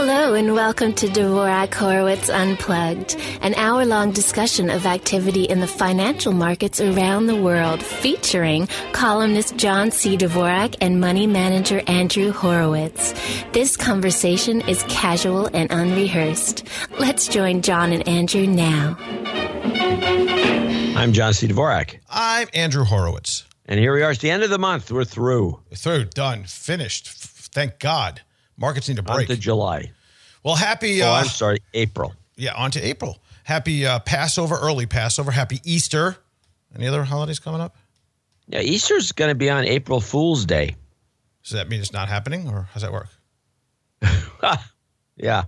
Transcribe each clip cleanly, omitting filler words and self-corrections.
Hello and welcome to Dvorak Horowitz Unplugged, an hour-long discussion of activity in the financial markets around the world, featuring columnist John C. Dvorak and money manager Andrew Horowitz. This conversation is casual and unrehearsed. Let's join John and Andrew now. I'm John C. Dvorak. I'm Andrew Horowitz. And here we are. It's the end of the month. We're through. Done, finished. Thank God. Markets need a break. On to July. Well, happy... I'm sorry, April. Yeah, on to April. Happy Passover, early Passover. Happy Easter. Any other holidays coming up? Yeah, Easter's going to be on April Fool's Day. Does that mean it's not happening, or how's that work? Yeah.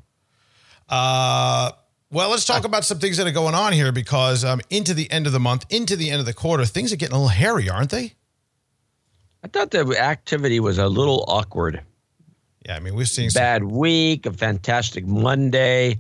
Well, let's talk about some things that are going on here, because into the end of the month, into the end of the quarter, things are getting a little hairy, aren't they? I thought the activity was a little awkward. Yeah, I mean, we're seeing bad week, a fantastic Monday,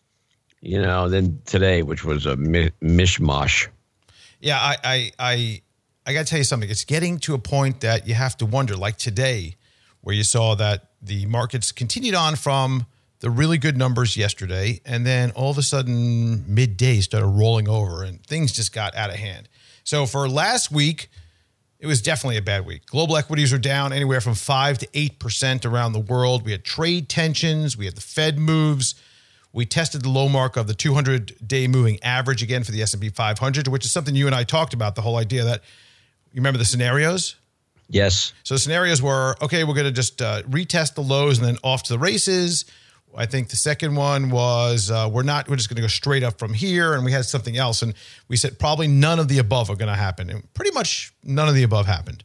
then today, which was a mishmash. Yeah, I got to tell you something. It's getting to a point that you have to wonder, like today, where you saw that the markets continued on from the really good numbers yesterday, and then all of a sudden, midday started rolling over, and things just got out of hand. So for last week, it was definitely a bad week. Global equities are down anywhere from 5 to 8% around the world. We had trade tensions. We had the Fed moves. We tested the low mark of the 200-day moving average again for the S&P 500, which is something you and I talked about, the whole idea that, you remember the scenarios? Yes. So the scenarios were, okay, we're going to just retest the lows and then off to the races. I think the second one was we're just going to go straight up from here, and we had something else, and we said probably none of the above are going to happen, and pretty much none of the above happened.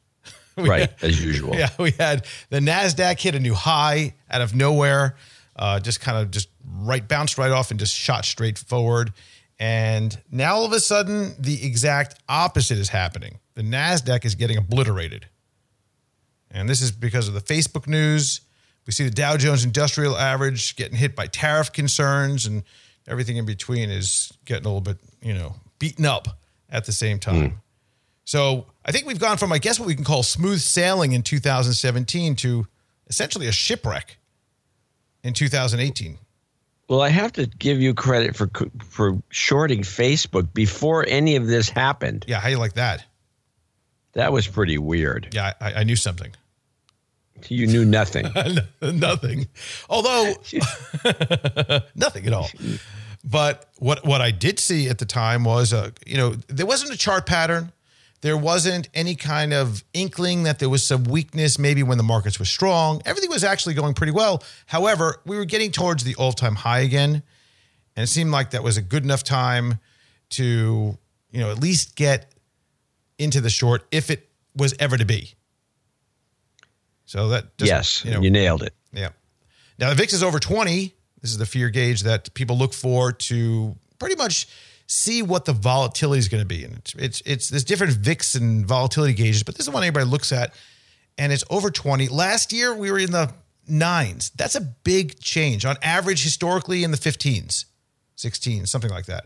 As usual. Yeah, we had the NASDAQ hit a new high out of nowhere, bounced right off and just shot straight forward, and now all of a sudden the exact opposite is happening. The NASDAQ is getting obliterated, and this is because of the Facebook news. We see the Dow Jones Industrial Average getting hit by tariff concerns, and everything in between is getting a little bit, beaten up at the same time. So I think we've gone from, I guess, what we can call smooth sailing in 2017 to essentially a shipwreck in 2018. Well, I have to give you credit for shorting Facebook before any of this happened. Yeah, how do you like that? That was pretty weird. Yeah, I knew something. You knew nothing. Nothing. Although, nothing at all. But what I did see at the time was, there wasn't a chart pattern. There wasn't any kind of inkling that there was some weakness maybe when the markets were strong. Everything was actually going pretty well. However, we were getting towards the all-time high again. And it seemed like that was a good enough time to, at least get into the short if it was ever to be. So that just, yes, you nailed it. Yeah. Now the VIX is over 20. This is the fear gauge that people look for to pretty much see what the volatility is going to be. And it's there's different VIX and volatility gauges, but this is one everybody looks at, and it's over 20. Last year we were in the 9s. That's a big change. On average, historically in the 15s, 16, something like that.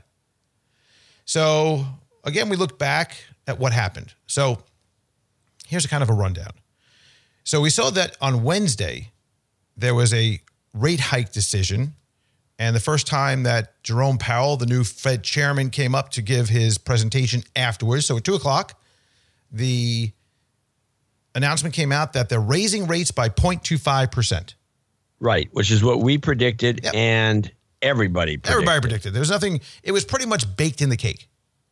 So again, we look back at what happened. So here's a kind of a rundown. So we saw that on Wednesday, there was a rate hike decision. And the first time that Jerome Powell, the new Fed chairman, came up to give his presentation afterwards. So at 2 o'clock, the announcement came out that they're raising rates by 0.25%. Right, which is what we predicted, yep. And everybody predicted. Everybody predicted. There was nothing, it was pretty much baked in the cake.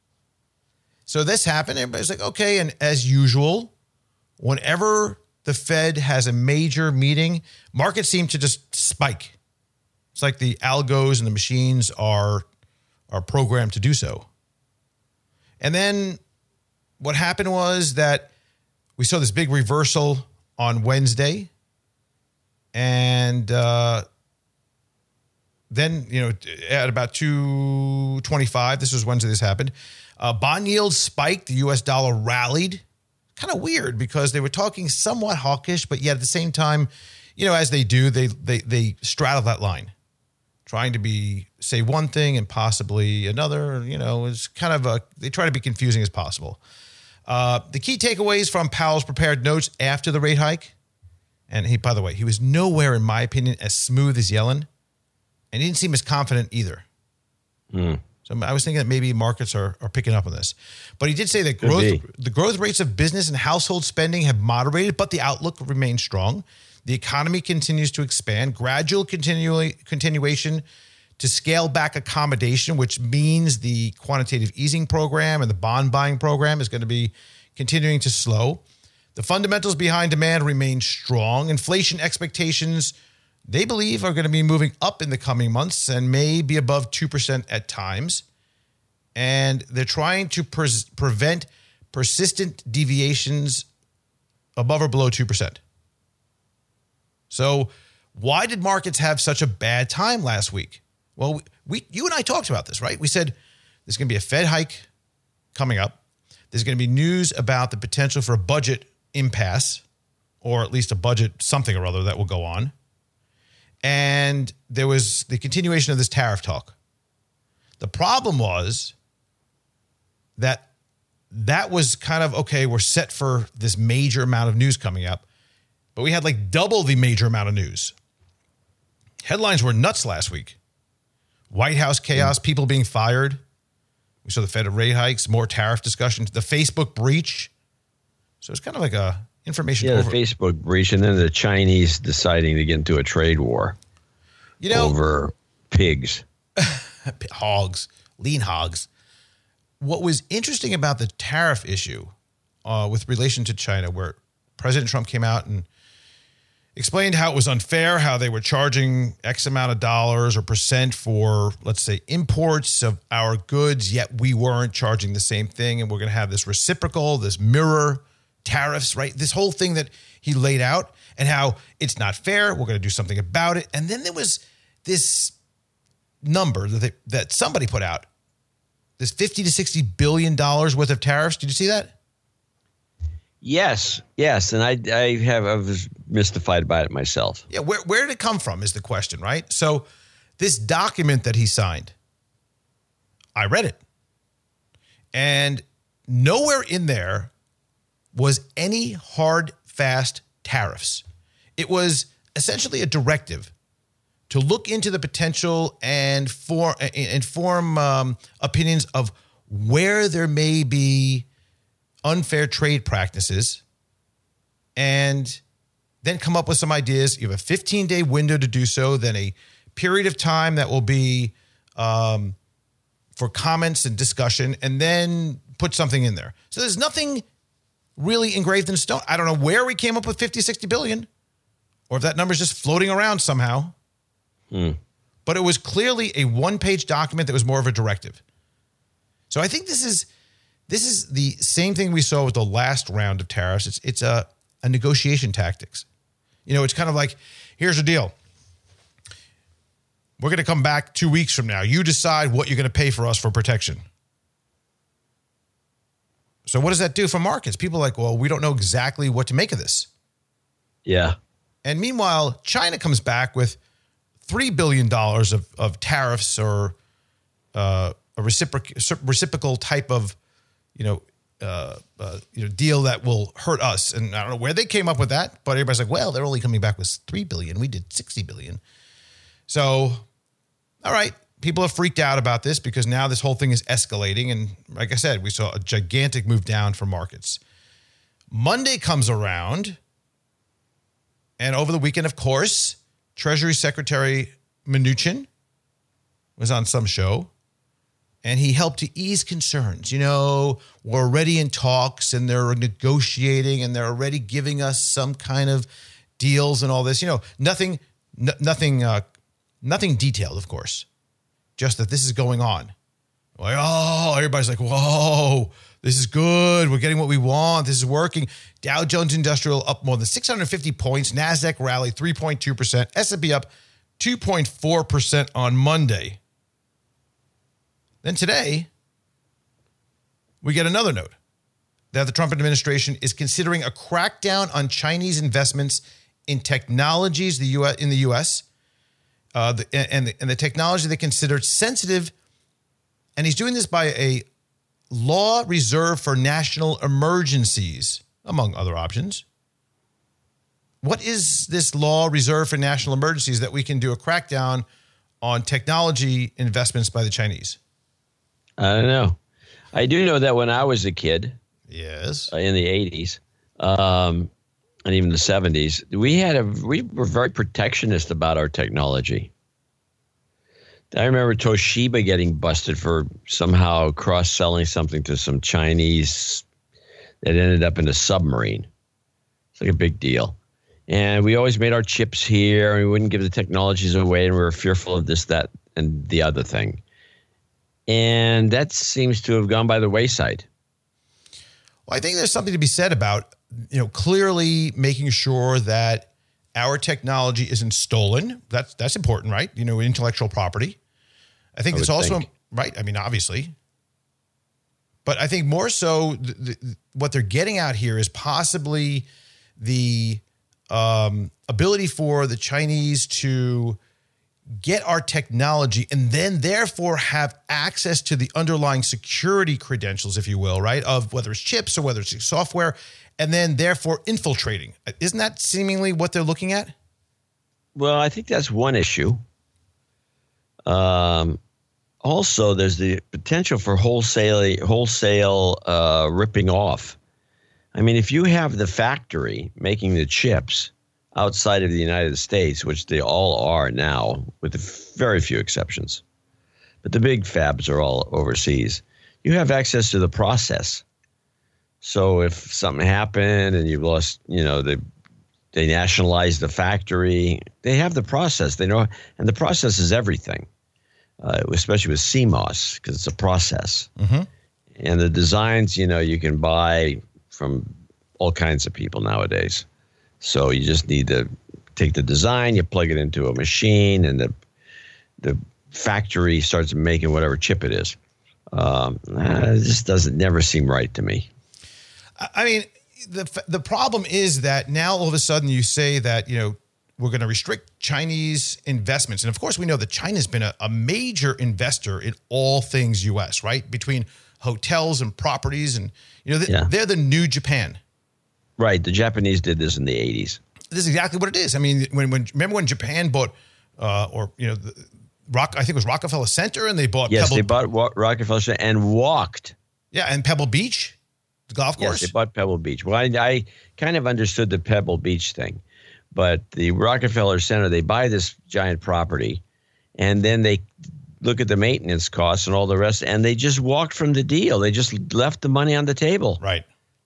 So this happened. Everybody's like, okay. And as usual, whenever the Fed has a major meeting, markets seem to just spike. It's like the algos and the machines are programmed to do so. And then what happened was that we saw this big reversal on Wednesday. And then, at about 2:25, this was Wednesday this happened, bond yields spiked, the U.S. dollar rallied. Kind of weird because they were talking somewhat hawkish, but yet at the same time, as they do, they straddle that line, trying to say one thing and possibly another. It's kind of they try to be confusing as possible. The key takeaways from Powell's prepared notes after the rate hike, and by the way, he was nowhere, in my opinion, as smooth as Yellen. And he didn't seem as confident either. So I was thinking that maybe markets are picking up on this. But he did say that the growth rates of business and household spending have moderated, but the outlook remains strong. The economy continues to expand. Gradual continuation to scale back accommodation, which means the quantitative easing program and the bond buying program is going to be continuing to slow. The fundamentals behind demand remain strong. Inflation expectations, they believe, are going to be moving up in the coming months and may be above 2% at times. And they're trying to prevent persistent deviations above or below 2%. So why did markets have such a bad time last week? Well, you and I talked about this, right? We said there's going to be a Fed hike coming up. There's going to be news about the potential for a budget impasse, or at least a budget something or other that will go on. And there was the continuation of this tariff talk. The problem was that was kind of, okay, we're set for this major amount of news coming up. But we had like double the major amount of news. Headlines were nuts last week. White House chaos, people being fired. We saw the Fed rate hikes, more tariff discussion, the Facebook breach. So it's kind of like a information. Yeah, the Facebook breach, and then the Chinese deciding to get into a trade war, over pigs, hogs, lean hogs. What was interesting about the tariff issue with relation to China, where President Trump came out and explained how it was unfair, how they were charging X amount of dollars or percent for, let's say, imports of our goods, yet we weren't charging the same thing. And we're going to have this reciprocal, this mirror tariffs, right? This whole thing that he laid out, and how it's not fair. We're going to do something about it. And then there was this number that somebody put out, this $50 to $60 billion worth of tariffs. Did you see that? Yes. And I was mystified by it myself. Yeah. Where did it come from is the question, right? So this document that he signed, I read it, and nowhere in there was any hard, fast tariffs. It was essentially a directive to look into the potential and form opinions of where there may be unfair trade practices, and then come up with some ideas. You have a 15-day window to do so, then a period of time that will be for comments and discussion, and then put something in there. So there's nothing really engraved in stone. I don't know where we came up with 50, 60 billion, or if that number is just floating around somehow. But it was clearly a one-page document that was more of a directive. So I think this is the same thing we saw with the last round of tariffs. It's a negotiation tactics. It's kind of like, here's the deal. We're going to come back 2 weeks from now. You decide what you're going to pay for us for protection. So what does that do for markets? People are like, well, we don't know exactly what to make of this. Yeah. And meanwhile, China comes back with $3 billion of tariffs, or a reciprocal type of deal that will hurt us. And I don't know where they came up with that, but everybody's like, well, they're only coming back with $3 billion. We did $60 billion. So, all right, people have freaked out about this because now this whole thing is escalating. And like I said, we saw a gigantic move down for markets. Monday comes around, and over the weekend, of course, Treasury Secretary Mnuchin was on some show, and he helped to ease concerns. We're already in talks, and they're negotiating, and they're already giving us some kind of deals and all this. Nothing detailed, of course, just that this is going on. Like, everybody's like, whoa, this is good. We're getting what we want. This is working. Dow Jones Industrial up more than 650 points. NASDAQ rallied 3.2%. S&P up 2.4% on Monday. Then today, we get another note that the Trump administration is considering a crackdown on Chinese investments in technologies in the U.S., and the technology they considered sensitive. And he's doing this by a law reserved for national emergencies, among other options. What is this law reserved for national emergencies that we can do a crackdown on technology investments by the Chinese? I don't know. I do know that when I was a kid, Yes. in the 80s, and even the 70s, we were very protectionist about our technology. I remember Toshiba getting busted for somehow cross-selling something to some Chinese that ended up in a submarine. It's like a big deal. And we always made our chips here, and we wouldn't give the technologies away, and we were fearful of this, that, and the other thing. And that seems to have gone by the wayside. Well, I think there's something to be said about, clearly making sure that our technology isn't stolen. That's important, right? Intellectual property. I think it's also right. I mean, obviously, but I think more so what they're getting out here is possibly the ability for the Chinese to get our technology and then therefore have access to the underlying security credentials, if you will, right? Of whether it's chips or whether it's software, and then therefore infiltrating. Isn't that seemingly what they're looking at? Well, I think that's one issue. Also, there's the potential for wholesale ripping off. I mean, if you have the factory making the chips outside of the United States, which they all are now, with very few exceptions, but the big fabs are all overseas, you have access to the process. So if something happened and you lost, they nationalized the factory, they have the process. They know, and the process is everything, especially with CMOS, because it's a process. Mm-hmm. And the designs, you can buy from all kinds of people nowadays. So you just need to take the design, you plug it into a machine, and the factory starts making whatever chip it is. It just never seem right to me. I mean, the problem is that now all of a sudden you say that, we're going to restrict Chinese investments. And of course, we know that China's been a major investor in all things U.S., right? Between hotels and properties. And, they're the new Japan. Right. The Japanese did this in the 80s. This is exactly what it is. I mean, remember when Japan bought, I think it was Rockefeller Center, and they bought they bought Rockefeller Center and walked. Yeah, and Pebble Beach, the golf course. Yes, they bought Pebble Beach. Well, I kind of understood the Pebble Beach thing, but the Rockefeller Center, they buy this giant property, and then they look at the maintenance costs and all the rest, and they just walked from the deal. They just left the money on the table. Right.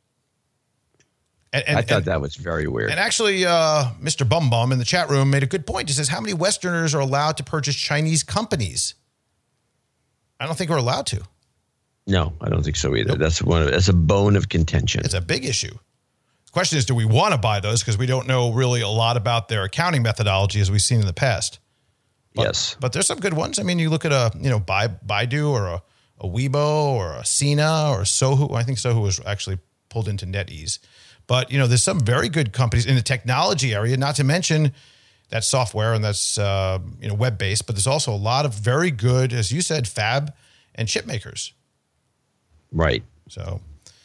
I thought that was very weird. And actually, Mr. Bum Bum in the chat room made a good point. He says, how many Westerners are allowed to purchase Chinese companies? I don't think we're allowed to. No, I don't think so either. Nope. That's a bone of contention. It's a big issue. The question is, do we want to buy those? Because we don't know really a lot about their accounting methodology as we've seen in the past. Yes. But there's some good ones. I mean, you look at Baidu or a Weibo or a Sina or a Sohu. I think Sohu was actually pulled into NetEase. But, there's some very good companies in the technology area, not to mention that software and that's, web-based. But there's also a lot of very good, as you said, fab and chip makers. Right. So,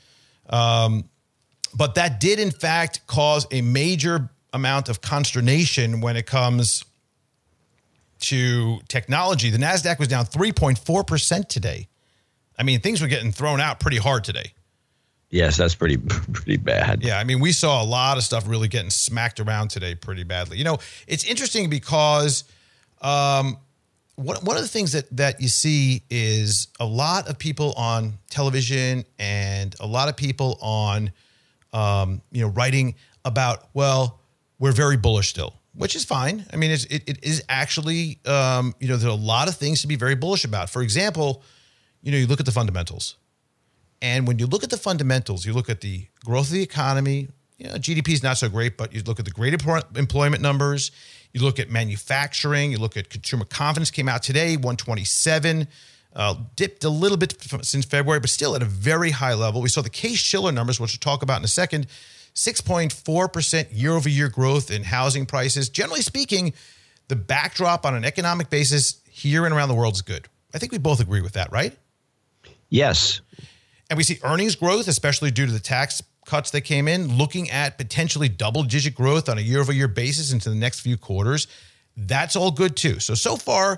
but that did, in fact, cause a major amount of consternation when it comes to technology. The NASDAQ was down 3.4% today. I mean, things were getting thrown out pretty hard today. Yes, that's pretty bad. Yeah, I mean, we saw a lot of stuff really getting smacked around today pretty badly. It's interesting because one of the things that you see is a lot of people on television and a lot of people on, writing about, well, we're very bullish still, which is fine. I mean, it is actually, there's a lot of things to be very bullish about. For example, you look at the fundamentals. And when you look at the fundamentals, you look at the growth of the economy. GDP is not so great, but you look at the great employment numbers. You look at manufacturing. You look at consumer confidence came out today, 127, dipped a little bit since February, but still at a very high level. We saw the Case-Shiller numbers, which we'll talk about in a second, 6.4% year-over-year growth in housing prices. Generally speaking, the backdrop on an economic basis here and around the world is good. I think we both agree with that, right? Yes. And we see earnings growth, especially due to the tax cuts that came in, looking at potentially double-digit growth on a year-over-year basis into the next few quarters. That's all good, too. So far,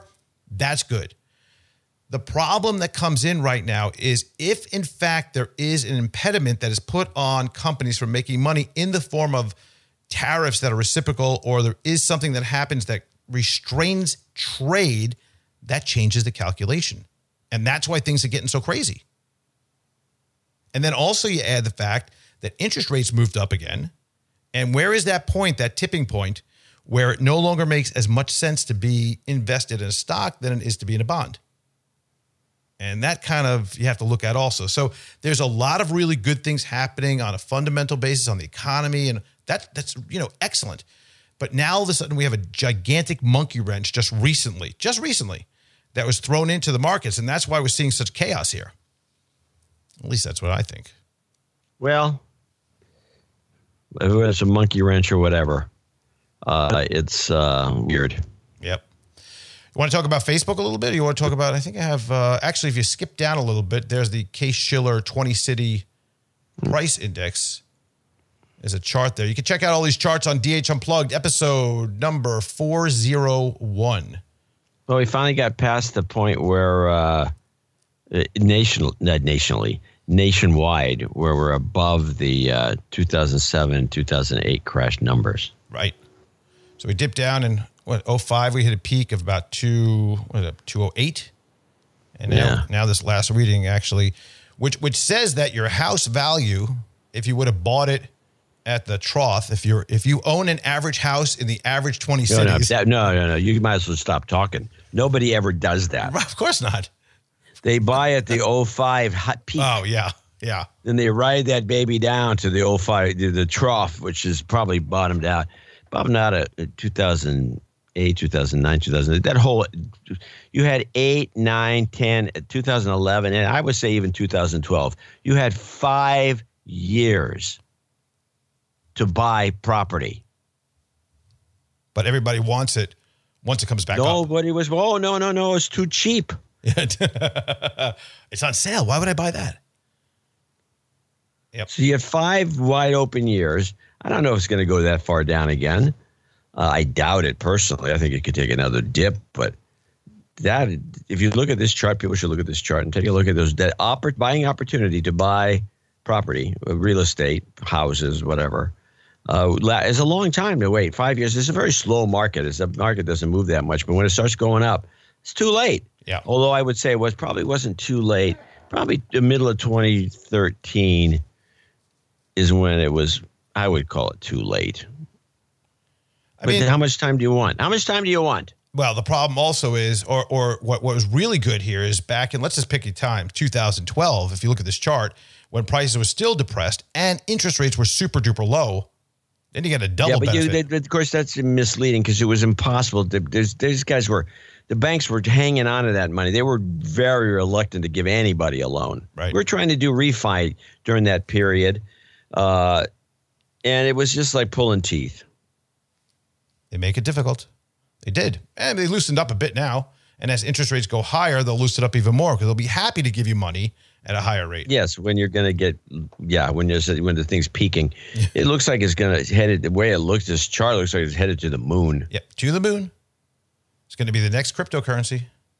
That's good. The problem that comes in right now is if, in fact, there is an impediment that is put on companies from making money in the form of tariffs that are reciprocal, or there is something that happens that restrains trade, that changes the calculation. And that's why things are getting so crazy. And then also you add the fact that interest rates moved up again. And where is that point, that tipping point, where it no longer makes as much sense to be invested in a stock than it is to be in a bond? And that kind of, you have to look at also. So there's a lot of really good things happening on a fundamental basis on the economy. And that's excellent. But now all of a sudden we have a gigantic monkey wrench just recently, that was thrown into the markets. And that's why we're seeing such chaos here. At least that's what I think. Well, whether it's a monkey wrench or whatever, it's weird. Yep. You want to talk about Facebook a little bit? Or you want to talk about, I think I have, actually, if you skip down a little bit, there's the Case-Shiller 20-city price index. There's a chart there. You can check out all these charts on DH Unplugged, episode number 401. Well, we finally got past the point where nationwide, where we're above the 2007, 2008 crash numbers. Right. So we dipped down in, 05, we hit a peak of about 208. And now this last reading actually, which says that your house value, if you would have bought it at the trough, if you own an average house in the average 20 cities. No. You might as well stop talking. Nobody ever does that. Of course not. They buy at the 05 hot peak. Oh, yeah. Yeah. Then they ride that baby down to the 05, the trough, which is probably bottomed out at 2008, 2009, 2000. That whole, you had 8, 9, 10, 2011, and I would say even 2012. You had 5 years to buy property. But everybody wants it once it comes back up. Nobody was, no, it's too cheap. It's on sale. Why would I buy that? Yep. So you have 5 wide open years. I don't know if it's going to go that far down again. I doubt it personally. I think it could take another dip. But that, if you look at this chart, people should look at this chart and take a look at that buying opportunity to buy property, real estate, houses, whatever. It's a long time to wait. 5 years. It's a very slow market. The market doesn't move that much. But when it starts going up, it's too late. Yeah. Although I would say it probably wasn't too late. Probably the middle of 2013 is when it was, I would call it too late. But how much time do you want? Well, the problem also is, or what was really good here is back in, let's just pick a time, 2012, if you look at this chart, when prices were still depressed and interest rates were super duper low, then you get a double benefit. Of course, that's misleading because it was impossible. These guys the banks were hanging on to that money. They were very reluctant to give anybody a loan. Right. We're trying to do refi during that period. And it was just like pulling teeth. They make it difficult. They did. And they loosened up a bit now. And as interest rates go higher, they'll loosen up even more because they'll be happy to give you money at a higher rate. Yes, when you're going to get, when the thing's peaking. It looks like it's going to head, the way it looks, this chart looks like it's headed to the moon. Yep, to the moon. It's going to be the next cryptocurrency.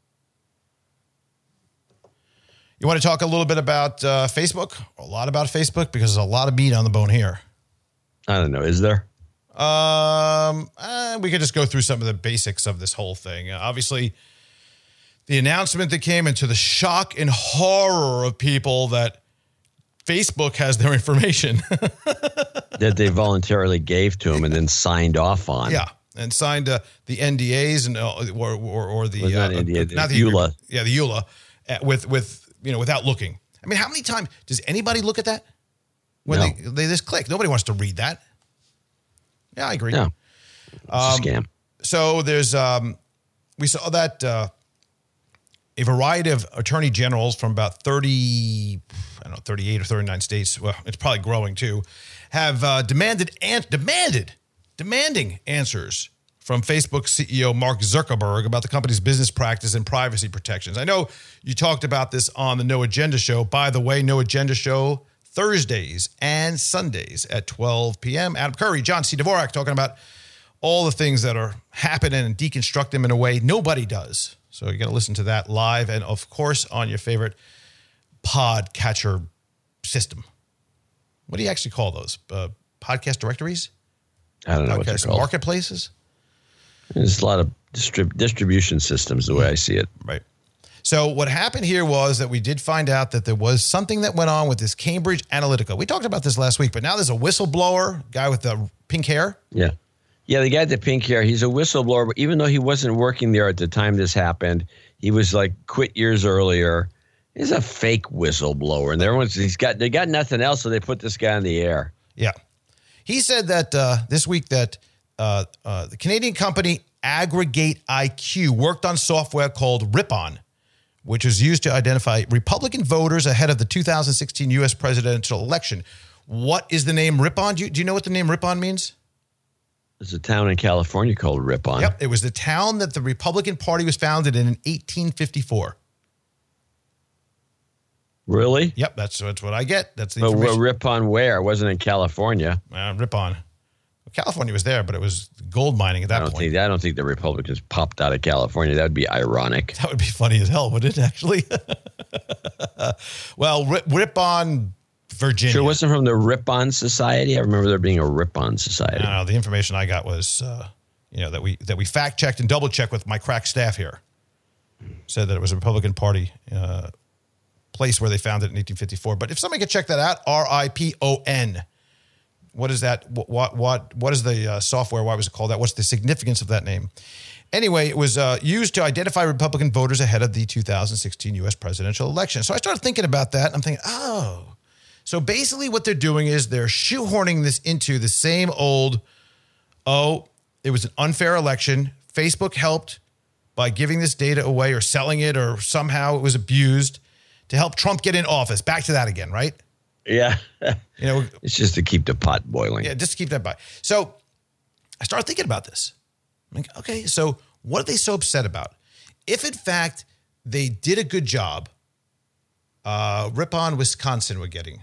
You want to talk a little bit about Facebook? A lot about Facebook because there's a lot of meat on the bone here. I don't know. Is there? We could just go through some of the basics of this whole thing. Obviously, the announcement that came into the shock and horror of people that Facebook has their information. That they voluntarily gave to them and then signed off on. Yeah, and signed the NDAs and or the not NDA, not the EULA. Yeah, the EULA with without looking. I mean, how many times does anybody look at that when they just click? Nobody wants to read that. Yeah, I agree. No, it's a scam. So there's we saw that a variety of attorney generals from about 38 or 39 states. Well, it's probably growing too. Have demanding answers from Facebook CEO Mark Zuckerberg about the company's business practice and privacy protections. I know you talked about this on the No Agenda Show. By the way, No Agenda Show Thursdays and Sundays at 12 p.m. Adam Curry, John C. Dvorak talking about all the things that are happening and deconstruct them in a way nobody does. So you got to listen to that live and, of course, on your favorite podcatcher system. What do you actually call those? Podcast directories? I don't know what they're called. Marketplaces? There's a lot of distribution systems, the way I see it. Right. So what happened here was that we did find out that there was something that went on with this Cambridge Analytica. We talked about this last week, but now there's a whistleblower, guy with the pink hair. Yeah. Yeah, the guy with the pink hair, he's a whistleblower, but even though he wasn't working there at the time this happened, he was like quit years earlier. He's a fake whistleblower, and they got nothing else, so they put this guy in the air. Yeah. He said that this week that the Canadian company Aggregate IQ worked on software called Ripon, which was used to identify Republican voters ahead of the 2016 U.S. presidential election. What is the name Ripon? Do you know what the name Ripon means? There's a town in California called Ripon. Yep. It was the town that the Republican Party was founded in 1854. Really? Yep. That's what I get. That's the information. But Ripon where? It wasn't in California. Ripon. California was there, but it was gold mining at that point. I don't think the Republicans popped out of California. That would be ironic. That would be funny as hell, wouldn't it, actually? Well, Ripon, Virginia. Sure, it wasn't from the Ripon Society. I remember there being a Ripon Society. No, the information I got was, that we fact checked and double checked with my crack staff here. Said that it was a Republican Party place where they found it in 1854. But if somebody could check that out, RIPON. What is that? What is the software? Why was it called that? What's the significance of that name? Anyway, it was used to identify Republican voters ahead of the 2016 U.S. presidential election. So I started thinking about that, and I'm thinking, so basically what they're doing is they're shoehorning this into the same old, it was an unfair election. Facebook helped by giving this data away or selling it, or somehow it was abused to help Trump get in office. Back to that again, right? Yeah. It's just to keep the pot boiling. Yeah, just to keep that by. So I started thinking about this. I'm like, okay, so what are they so upset about? If, in fact, they did a good job, Ripon, Wisconsin we're getting.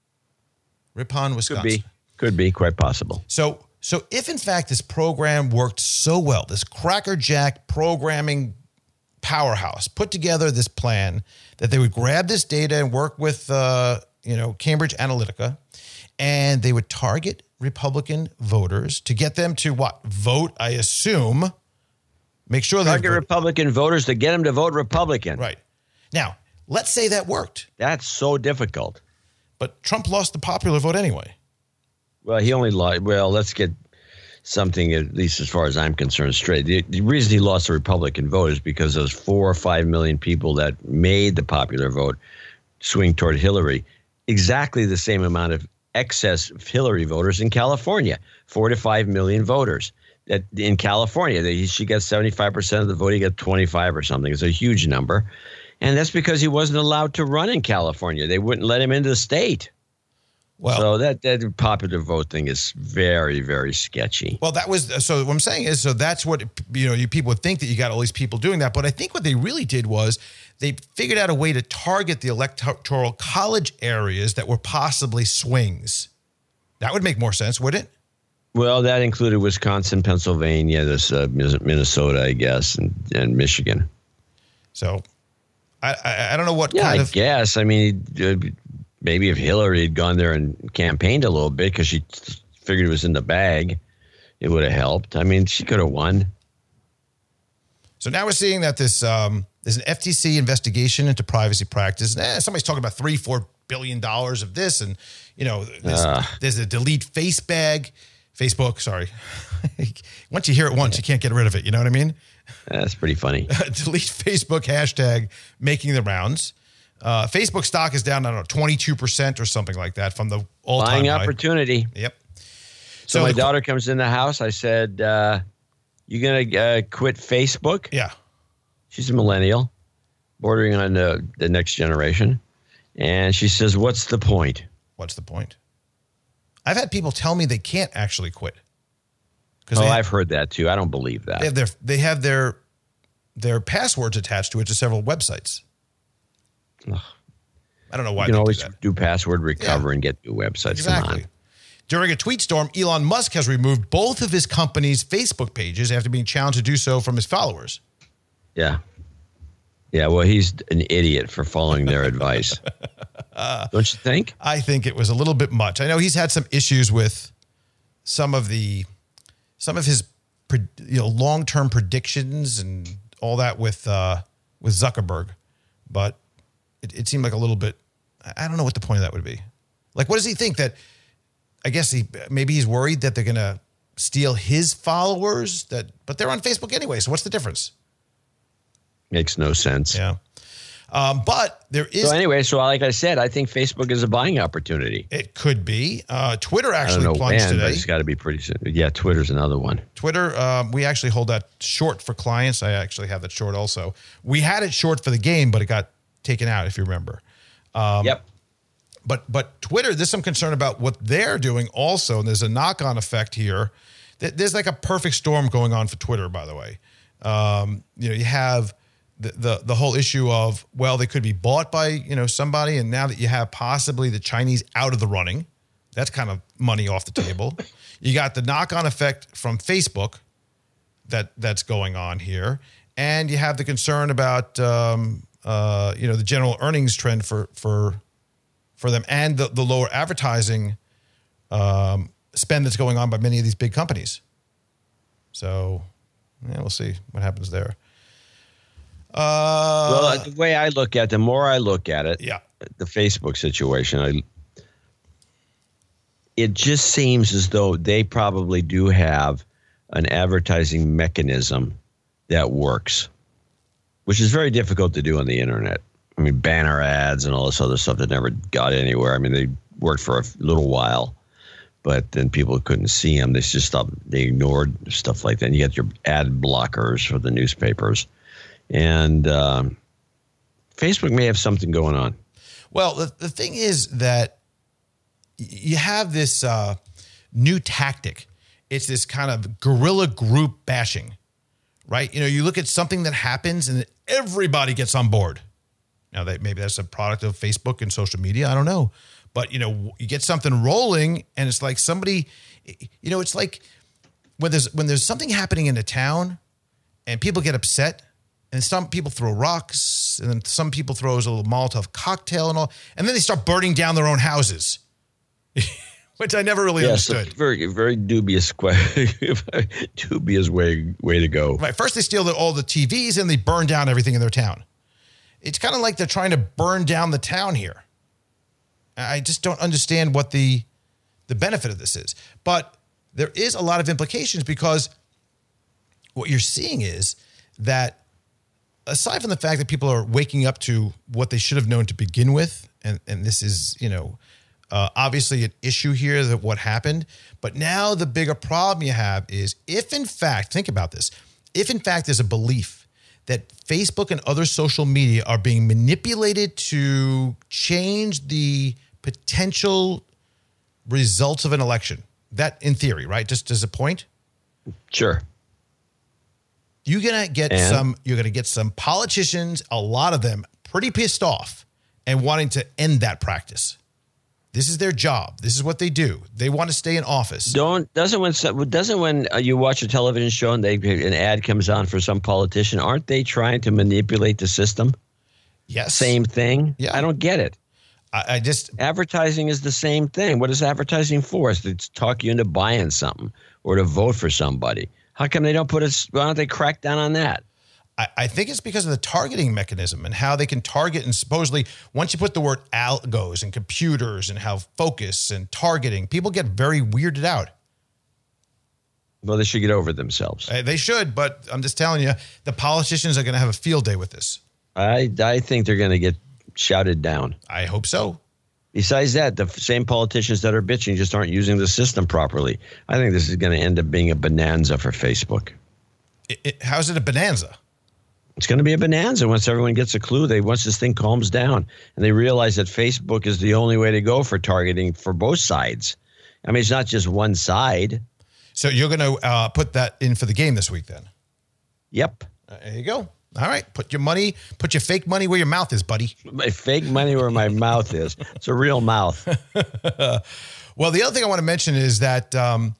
Ripon, Wisconsin. Could be, quite possible. So if, in fact, this program worked so well, this crackerjack programming powerhouse put together this plan that they would grab this data and work with Cambridge Analytica, and they would target Republican voters to get them to what? Vote, I assume. Make sure they target Republican voters to get them to vote Republican. Right. Now, let's say that worked. That's so difficult. But Trump lost the popular vote anyway. Well, he only lost. Well, let's get something, at least as far as I'm concerned, straight. The reason he lost the Republican vote is because those 4 or 5 million people that made the popular vote swing toward Hillary. Exactly the same amount of excess Hillary voters in California, 4 to 5 million voters. That in California, she got 75% of the vote. He got 25 or something. It's a huge number. And that's because he wasn't allowed to run in California. They wouldn't let him into the state. Well, so that popular vote thing is very, very sketchy. Well, so what I'm saying is, so that's what, you people would think that you got all these people doing that. But I think what they really did was they figured out a way to target the electoral college areas that were possibly swings. That would make more sense, wouldn't it? Well, that included Wisconsin, Pennsylvania, Minnesota, I guess, and Michigan. So I don't know what kind of. Yeah, I guess. I mean, maybe if Hillary had gone there and campaigned a little bit because she figured it was in the bag, it would have helped. I mean, she could have won. So now we're seeing that there's an FTC investigation into privacy practice. Somebody's talking about $3-4 billion of this, and there's a delete Facebook. Sorry, once you hear it once, you can't get rid of it. You know what I mean? That's pretty funny. Delete Facebook hashtag making the rounds. Facebook stock is down, I don't know, 22% or something like that from the all-time buying high. Opportunity. Yep. So my daughter comes in the house. I said, you going to quit Facebook? Yeah. She's a millennial, bordering on the next generation. And she says, what's the point? What's the point? I've had people tell me they can't actually quit. I've heard that too. I don't believe that. They have their passwords attached to it to several websites. Ugh. I don't know why. You can always do password recover and get new websites. Exactly. During a tweet storm, Elon Musk has removed both of his company's Facebook pages after being challenged to do so from his followers. Yeah. Yeah, well, he's an idiot for following their advice. Don't you think? I think it was a little bit much. I know he's had some issues with some of his long-term predictions and all that with Zuckerberg, but it seemed like a little bit. I don't know what the point of that would be. Like, what does he think that? I guess maybe he's worried that they're going to steal his followers. But they're on Facebook anyway. So what's the difference? Makes no sense. Yeah. But there is. So anyway, like I said, I think Facebook is a buying opportunity. It could be. Twitter actually I don't know plunged when, today. but it's got to be pretty soon. Yeah, Twitter's another one. Twitter, we actually hold that short for clients. I actually have that short also. We had it short for the game, but it got taken out, if you remember. Yep. But Twitter, there's some concern about what they're doing also, and there's a knock-on effect here. There's like a perfect storm going on for Twitter, by the way. You have the whole issue of, well, they could be bought by, somebody, and now that you have possibly the Chinese out of the running, that's kind of money off the table. You got the knock-on effect from Facebook that's going on here, and you have the concern about the general earnings trend for them, and the lower advertising spend that's going on by many of these big companies. So, yeah, we'll see what happens there. Well, the way I look at it, the more I look at it, yeah, the Facebook situation, it just seems as though they probably do have an advertising mechanism that works, which is very difficult to do on the internet. I mean, banner ads and all this other stuff that never got anywhere. I mean, they worked for a little while, but then people couldn't see them. They just stopped. They ignored stuff like that. And you get your ad blockers for the newspapers. And Facebook may have something going on. Well, the thing is that you have this new tactic. It's this kind of guerrilla group bashing, right? You look at something that happens and everybody gets on board. Now, maybe that's a product of Facebook and social media. I don't know. But, you get something rolling and it's like somebody, it's like when there's something happening in a town and people get upset, and some people throw rocks, and then some people throw a little Molotov cocktail and all, and then they start burning down their own houses, which I never really understood. So very, very dubious way to go. Right. First, they steal all the TVs, and they burn down everything in their town. It's kind of like they're trying to burn down the town here. I just don't understand what the benefit of this is. But there is a lot of implications, because what you're seeing is that, aside from the fact that people are waking up to what they should have known to begin with, and this is, obviously an issue here, that what happened, but now the bigger problem you have is, if in fact, think about this, if in fact there's a belief that Facebook and other social media are being manipulated to change the potential results of an election, that in theory, right, just as a point? Sure. You're gonna get some politicians, a lot of them pretty pissed off and wanting to end that practice. This is their job. This is what they do. They want to stay in office. Doesn't when you watch a television show and an ad comes on for some politician, aren't they trying to manipulate the system? Yes. Same thing. Yeah. I don't get it. Advertising is the same thing. What is advertising for? It's to talk you into buying something or to vote for somebody. How come they don't why don't they crack down on that? I think it's because of the targeting mechanism and how they can target. And supposedly, once you put the word algos and computers and how focus and targeting, people get very weirded out. Well, they should get over themselves. They should, but I'm just telling you, the politicians are going to have a field day with this. I think they're going to get shouted down. I hope so. Besides that, the same politicians that are bitching just aren't using the system properly. I think this is going to end up being a bonanza for Facebook. How's it a bonanza? It's going to be a bonanza once everyone gets a clue. Once this thing calms down and they realize that Facebook is the only way to go for targeting for both sides. I mean, it's not just one side. So you're going to put that in for the game this week then? Yep. There you go. All right. Put your fake money where your mouth is, buddy. My fake money where my mouth is. It's a real mouth. Well, the other thing I want to mention is that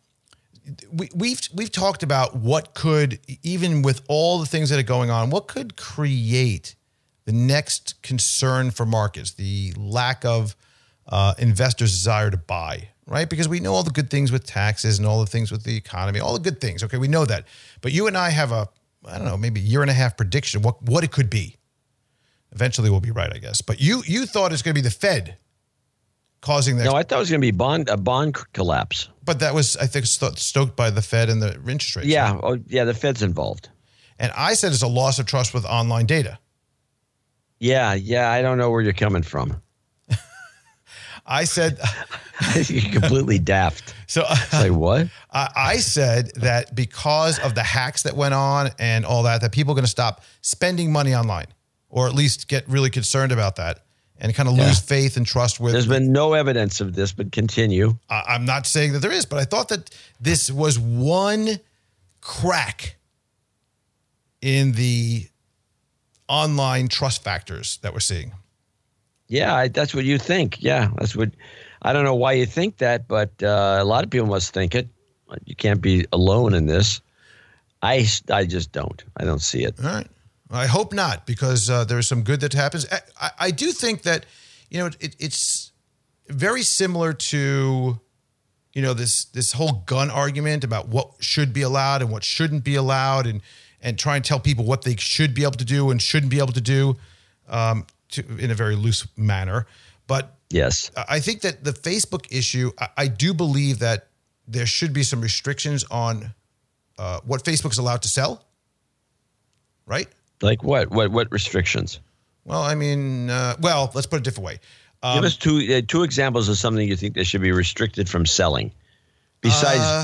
we've talked about what could, even with all the things that are going on, what could create the next concern for markets, the lack of investors' desire to buy, right? Because we know all the good things with taxes and all the things with the economy, all the good things. Okay, we know that. But you and I have maybe a year and a half prediction of what it could be. Eventually we'll be right, I guess. But you thought it's going to be the Fed causing that. No, I thought it was going to be a bond collapse. But that was, I think, stoked by the Fed and the interest rates. Yeah, right? The Fed's involved. And I said it's a loss of trust with online data. Yeah, I don't know where you're coming from. I said... You're completely daft. So it's like, what? I said that because of the hacks that went on and all that people are going to stop spending money online, or at least get really concerned about that and kind of lose faith and trust with... There's been no evidence of this, but continue. I'm not saying that there is, but I thought that this was one crack in the online trust factors that we're seeing. Yeah, that's what you think. Yeah, that's what... I don't know why you think that, but a lot of people must think it. You can't be alone in this. I just don't. I don't see it. All right. I hope not, because there's some good that happens. I do think that, it's very similar to, this whole gun argument about what should be allowed and what shouldn't be allowed, and try and tell people what they should be able to do and shouldn't be able to do in a very loose manner. But yes, I think that the Facebook issue, I do believe that there should be some restrictions on what Facebook's allowed to sell, right? Like what? What restrictions? Well, I mean, let's put it a different way. Give us two examples of something you think they should be restricted from selling, besides,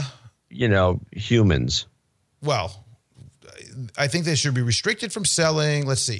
humans. Well, I think they should be restricted from selling. Let's see.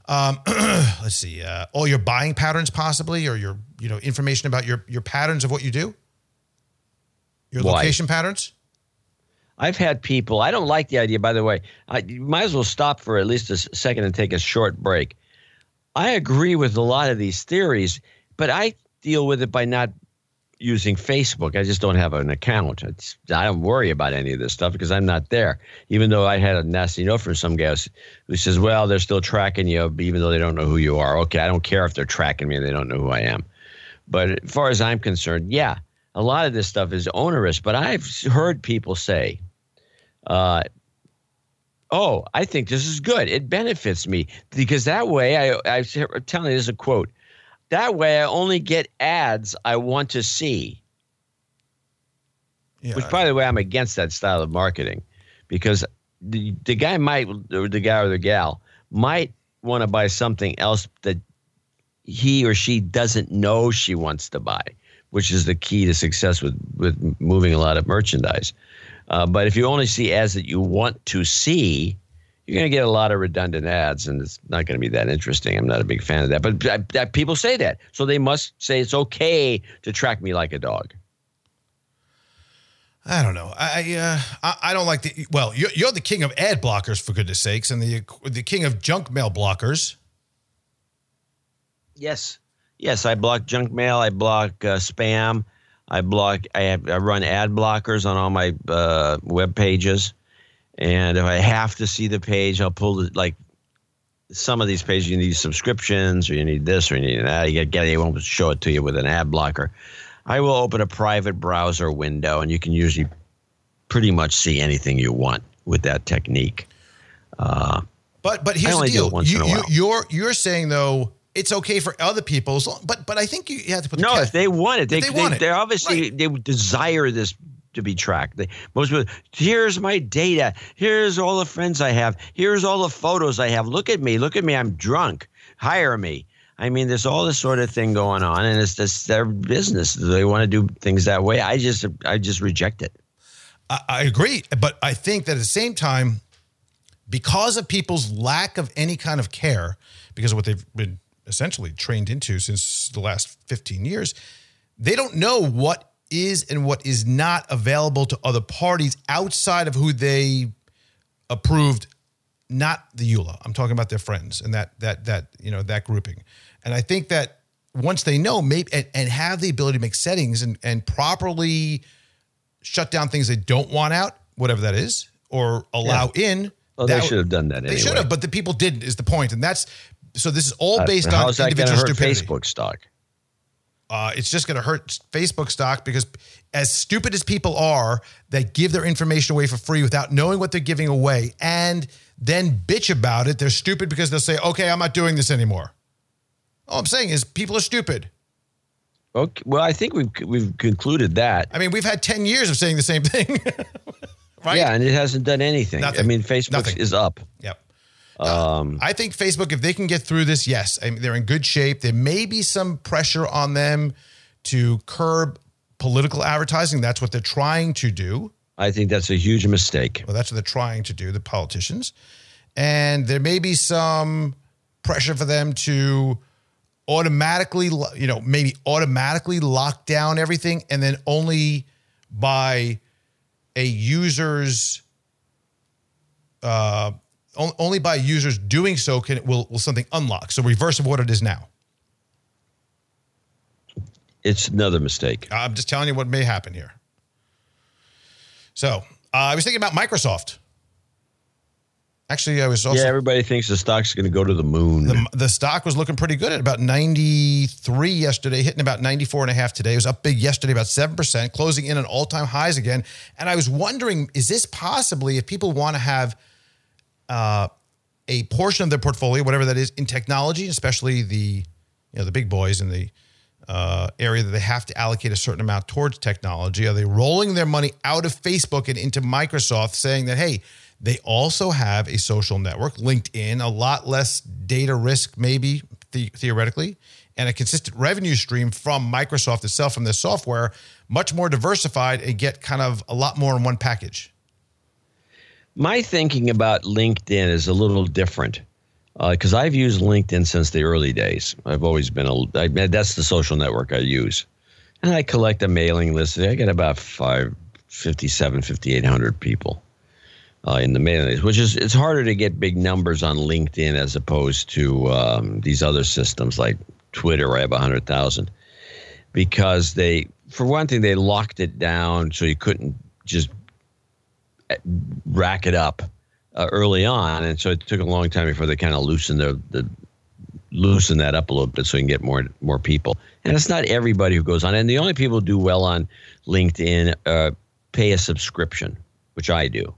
All your buying patterns, possibly, or your information about your patterns of what you do, your location patterns. I've had people. I don't like the idea. By the way, you might as well stop for at least a second and take a short break. I agree with a lot of these theories, but I deal with it by not using Facebook. I just don't have an account. I don't worry about any of this stuff because I'm not there. Even though I had a nasty note from some guy who says, well, they're still tracking you, even though they don't know who you are. Okay, I don't care if they're tracking me and they don't know who I am. But as far as I'm concerned, yeah, a lot of this stuff is onerous. But I've heard people say, I think this is good. It benefits me because that way, I'm telling you, this is a quote. That way, I only get ads I want to see. Yeah. Which, by the way, I'm against that style of marketing because the guy or the gal might want to buy something else that he or she doesn't know she wants to buy, which is the key to success with moving a lot of merchandise. But if you only see ads that you want to see, you're going to get a lot of redundant ads, and it's not going to be that interesting. I'm not a big fan of that. But people say that. So they must say it's okay to track me like a dog. I don't know. I don't like the... Well, you're the king of ad blockers, for goodness sakes, and the king of junk mail blockers. Yes. Yes, I block junk mail. I block spam. I run ad blockers on all my web pages. And if I have to see the page, I'll pull it. Like some of these pages, you need subscriptions, or you need this, or you need that. They won't show it to you with an ad blocker. I will open a private browser window, and you can usually pretty much see anything you want with that technique. But here's the deal. Once in a while. You're saying though it's okay for other people, but I think you have to put if they want it, they obviously right. They desire this to be tracked. Most people, here's my data. Here's all the friends I have. Here's all the photos I have. Look at me. I'm drunk. Hire me. I mean, there's all this sort of thing going on, and it's their business. They want to do things that way. I just reject it. I agree, but I think that at the same time, because of people's lack of any kind of care, because of what they've been essentially trained into since the last 15 years, they don't know what is and what is not available to other parties outside of who they approved not the EULA. I'm talking about their friends and that grouping. And I think that once they know, maybe and have the ability to make settings and properly shut down things they don't want out, whatever that is, or allow in. Well, they should have done that anyway. They should have, but the people didn't, is the point. And so this is all based on how's that individual gonna hurt stupidity. Facebook stock? It's just going to hurt Facebook stock because as stupid as people are that give their information away for free without knowing what they're giving away and then bitch about it, they're stupid because they'll say, okay, I'm not doing this anymore. All I'm saying is people are stupid. Okay. Well, I think we've concluded that. I mean, we've had 10 years of saying the same thing. Right? Yeah, and it hasn't done anything. Nothing. I mean, Facebook is up. Yep. I think Facebook, if they can get through this, yes, I mean, they're in good shape. There may be some pressure on them to curb political advertising. That's what they're trying to do. I think that's a huge mistake. Well, that's what they're trying to do, the politicians. And there may be some pressure for them to automatically lock down everything, and then only by a user's only by users doing so will something unlock. So reverse of what it is now. It's another mistake. I'm just telling you what may happen here. So I was thinking about Microsoft. Actually, I was also... Yeah, everybody thinks the stock's going to go to the moon. The stock was looking pretty good at about 93 yesterday, hitting about 94.5 today. It was up big yesterday, about 7%, closing in on all-time highs again. And I was wondering, is this possibly, if people want to have a portion of their portfolio, whatever that is, in technology, especially the big boys in the area that they have to allocate a certain amount towards technology, are they rolling their money out of Facebook and into Microsoft, saying that, hey, they also have a social network, LinkedIn, a lot less data risk, maybe theoretically, and a consistent revenue stream from Microsoft itself, from their software, much more diversified, and get kind of a lot more in one package? My thinking about LinkedIn is a little different because I've used LinkedIn since the early days. I've always been that's the social network I use. And I collect a mailing list. I get about 5,800 people in the mailing list, which is, it's harder to get big numbers on LinkedIn as opposed to these other systems like Twitter, where I have 100,000, because for one thing, they locked it down so you couldn't just rack it up early on, and so it took a long time before they kind of loosened that up a little bit so you can get more people. And it's not everybody who goes on, and the only people who do well on LinkedIn pay a subscription, which I do.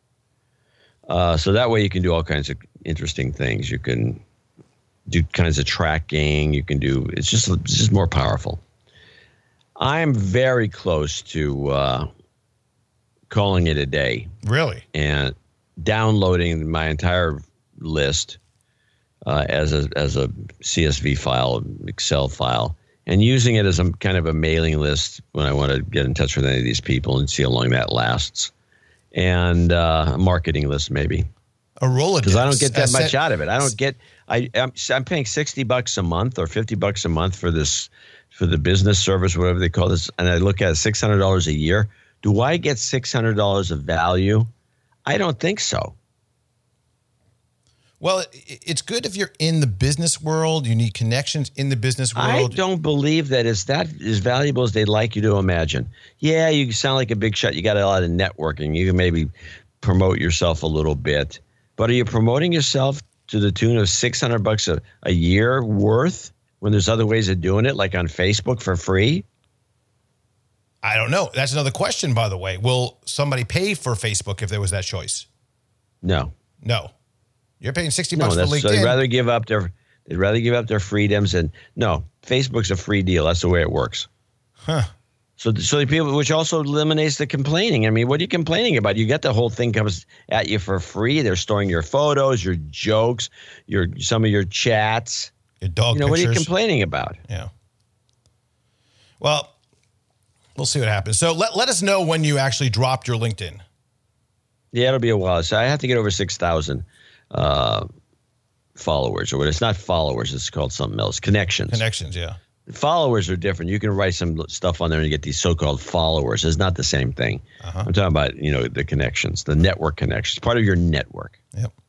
So that way you can do all kinds of interesting things. You can do kinds of tracking. You can do it's just more powerful. I'm very close to calling it a day. Really? And downloading my entire list as a CSV file, Excel file, and using it as a kind of a mailing list when I want to get in touch with any of these people and see how long that lasts. And a marketing list, maybe. A Rolodex. Because I don't get that much out of it. I don't get. I'm paying $60 a month or $50 a month for the business service, whatever they call this, and I look at $600 a year. Do I get $600 of value? I don't think so. Well, it's good if you're in the business world. You need connections in the business world. I don't believe that it's that as valuable as they'd like you to imagine. Yeah, you sound like a big shot. You got a lot of networking. You can maybe promote yourself a little bit. But are you promoting yourself to the tune of $600 a year worth when there's other ways of doing it, like on Facebook for free? I don't know. That's another question, by the way. Will somebody pay for Facebook if there was that choice? No. You're paying $60 for LinkedIn. They'd rather give up their freedoms, and no, Facebook's a free deal. That's the way it works. Huh. So the people, which also eliminates the complaining. I mean, what are you complaining about? You get the whole thing comes at you for free. They're storing your photos, your jokes, some of your chats. Your dog pictures. What are you complaining about? Yeah. Well, we'll see what happens. So let us know when you actually dropped your LinkedIn. Yeah, it'll be a while. So I have to get over 6,000 followers, or what? It's not followers. It's called something else. Connections, yeah. Followers are different. You can write some stuff on there and get these so-called followers. It's not the same thing. I'm talking about, the connections, the network connections, part of your network. Yep.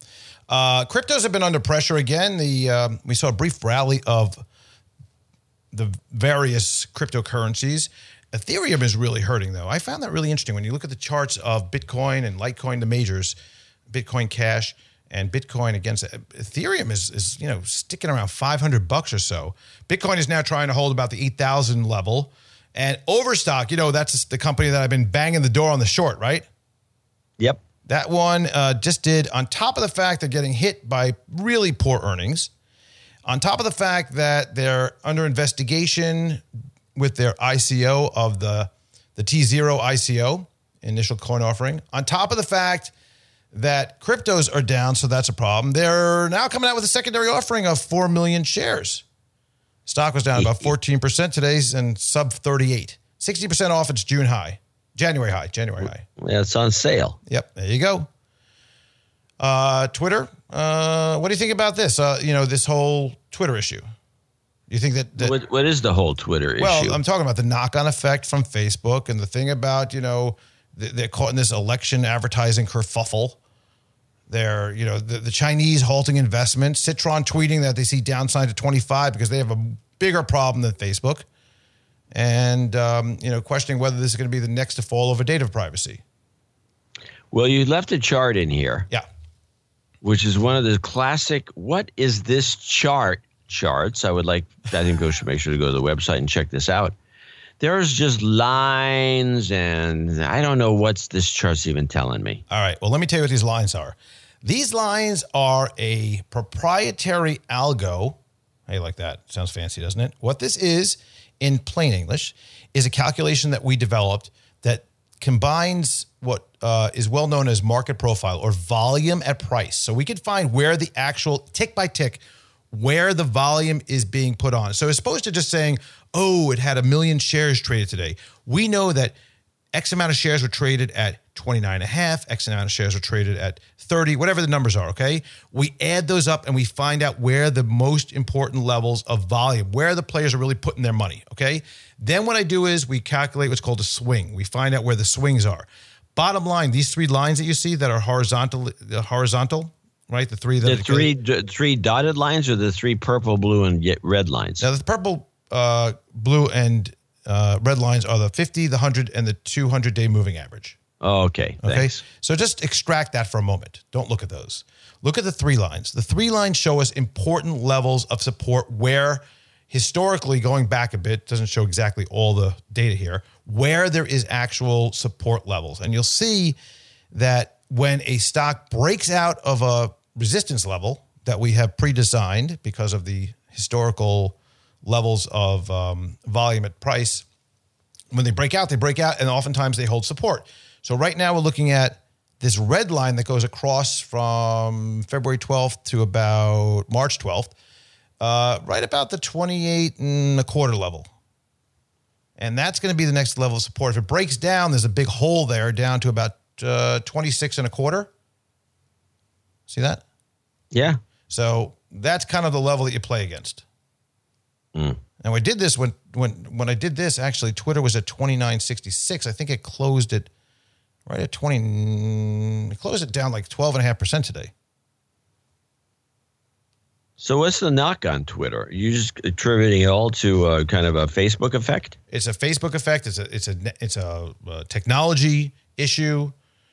Cryptos have been under pressure again. We saw a brief rally of the various cryptocurrencies. Ethereum is really hurting, though. I found that really interesting. When you look at the charts of Bitcoin and Litecoin, the majors, Bitcoin Cash and Bitcoin against Ethereum is sticking around $500 or so. Bitcoin is now trying to hold about the 8,000 level. And Overstock, that's the company that I've been banging the door on the short, right? Yep. That one just did, on top of the fact they're getting hit by really poor earnings, on top of the fact that they're under investigation with their ICO of the T0 ICO, initial coin offering, on top of the fact that cryptos are down, so that's a problem. They're now coming out with a secondary offering of 4 million shares. Stock was down about 14% today and sub 38. 60% off its January high. Yeah, it's on sale. Yep, there you go. Twitter, what do you think about this? This whole Twitter issue. You think that what is the whole Twitter issue? Well, I'm talking about the knock-on effect from Facebook and the thing about, they're caught in this election advertising kerfuffle. They're, the Chinese halting investment, Citron tweeting that they see downside to 25 because they have a bigger problem than Facebook. And, questioning whether this is going to be the next to fall over data privacy. Well, you left a chart in here. Yeah. Which is one of the classic, what is this charts? I think we should make sure to go to the website and check this out. There's just lines, and I don't know what's this chart's even telling me. All right. Well, let me tell you what these lines are. These lines are a proprietary algo. How you like that? Sounds fancy, doesn't it? What this is, in plain English, is a calculation that we developed that combines what is well known as market profile or volume at price. So we could find where the actual tick by tick, where the volume is being put on. So it's opposed to just saying, oh, it had 1 million shares traded today. We know that X amount of shares were traded at 29.5, X amount of shares were traded at 30, whatever the numbers are, okay? We add those up and we find out where the most important levels of volume, where the players are really putting their money, okay? Then what I do is we calculate what's called a swing. We find out where the swings are. Bottom line, these 3 lines that you see that are horizontal, right? The three dotted lines or the 3 purple, blue, and red lines? Now, the purple, blue, and red lines are the 50, the 100, and the 200-day moving average. Oh, okay. Thanks. So just extract that for a moment. Don't look at those. Look at the 3 lines. The 3 lines show us important levels of support where historically, going back a bit, doesn't show exactly all the data here, where there is actual support levels. And you'll see that when a stock breaks out of a resistance level that we have pre-designed because of the historical levels of volume at price, when they break out, and oftentimes they hold support. So right now we're looking at this red line that goes across from February 12th to about March 12th, right about the 28.25 level. And that's going to be the next level of support. If it breaks down, there's a big hole there down to about 26.25. See that? Yeah. So that's kind of the level that you play against. And we did this when I did this, actually, Twitter was at 29.66. I think it closed it right at 20. It closed it down like 12.5% today. So what's the knock on Twitter? You just attributing it all to kind of a Facebook effect? It's a Facebook effect. It's a technology issue.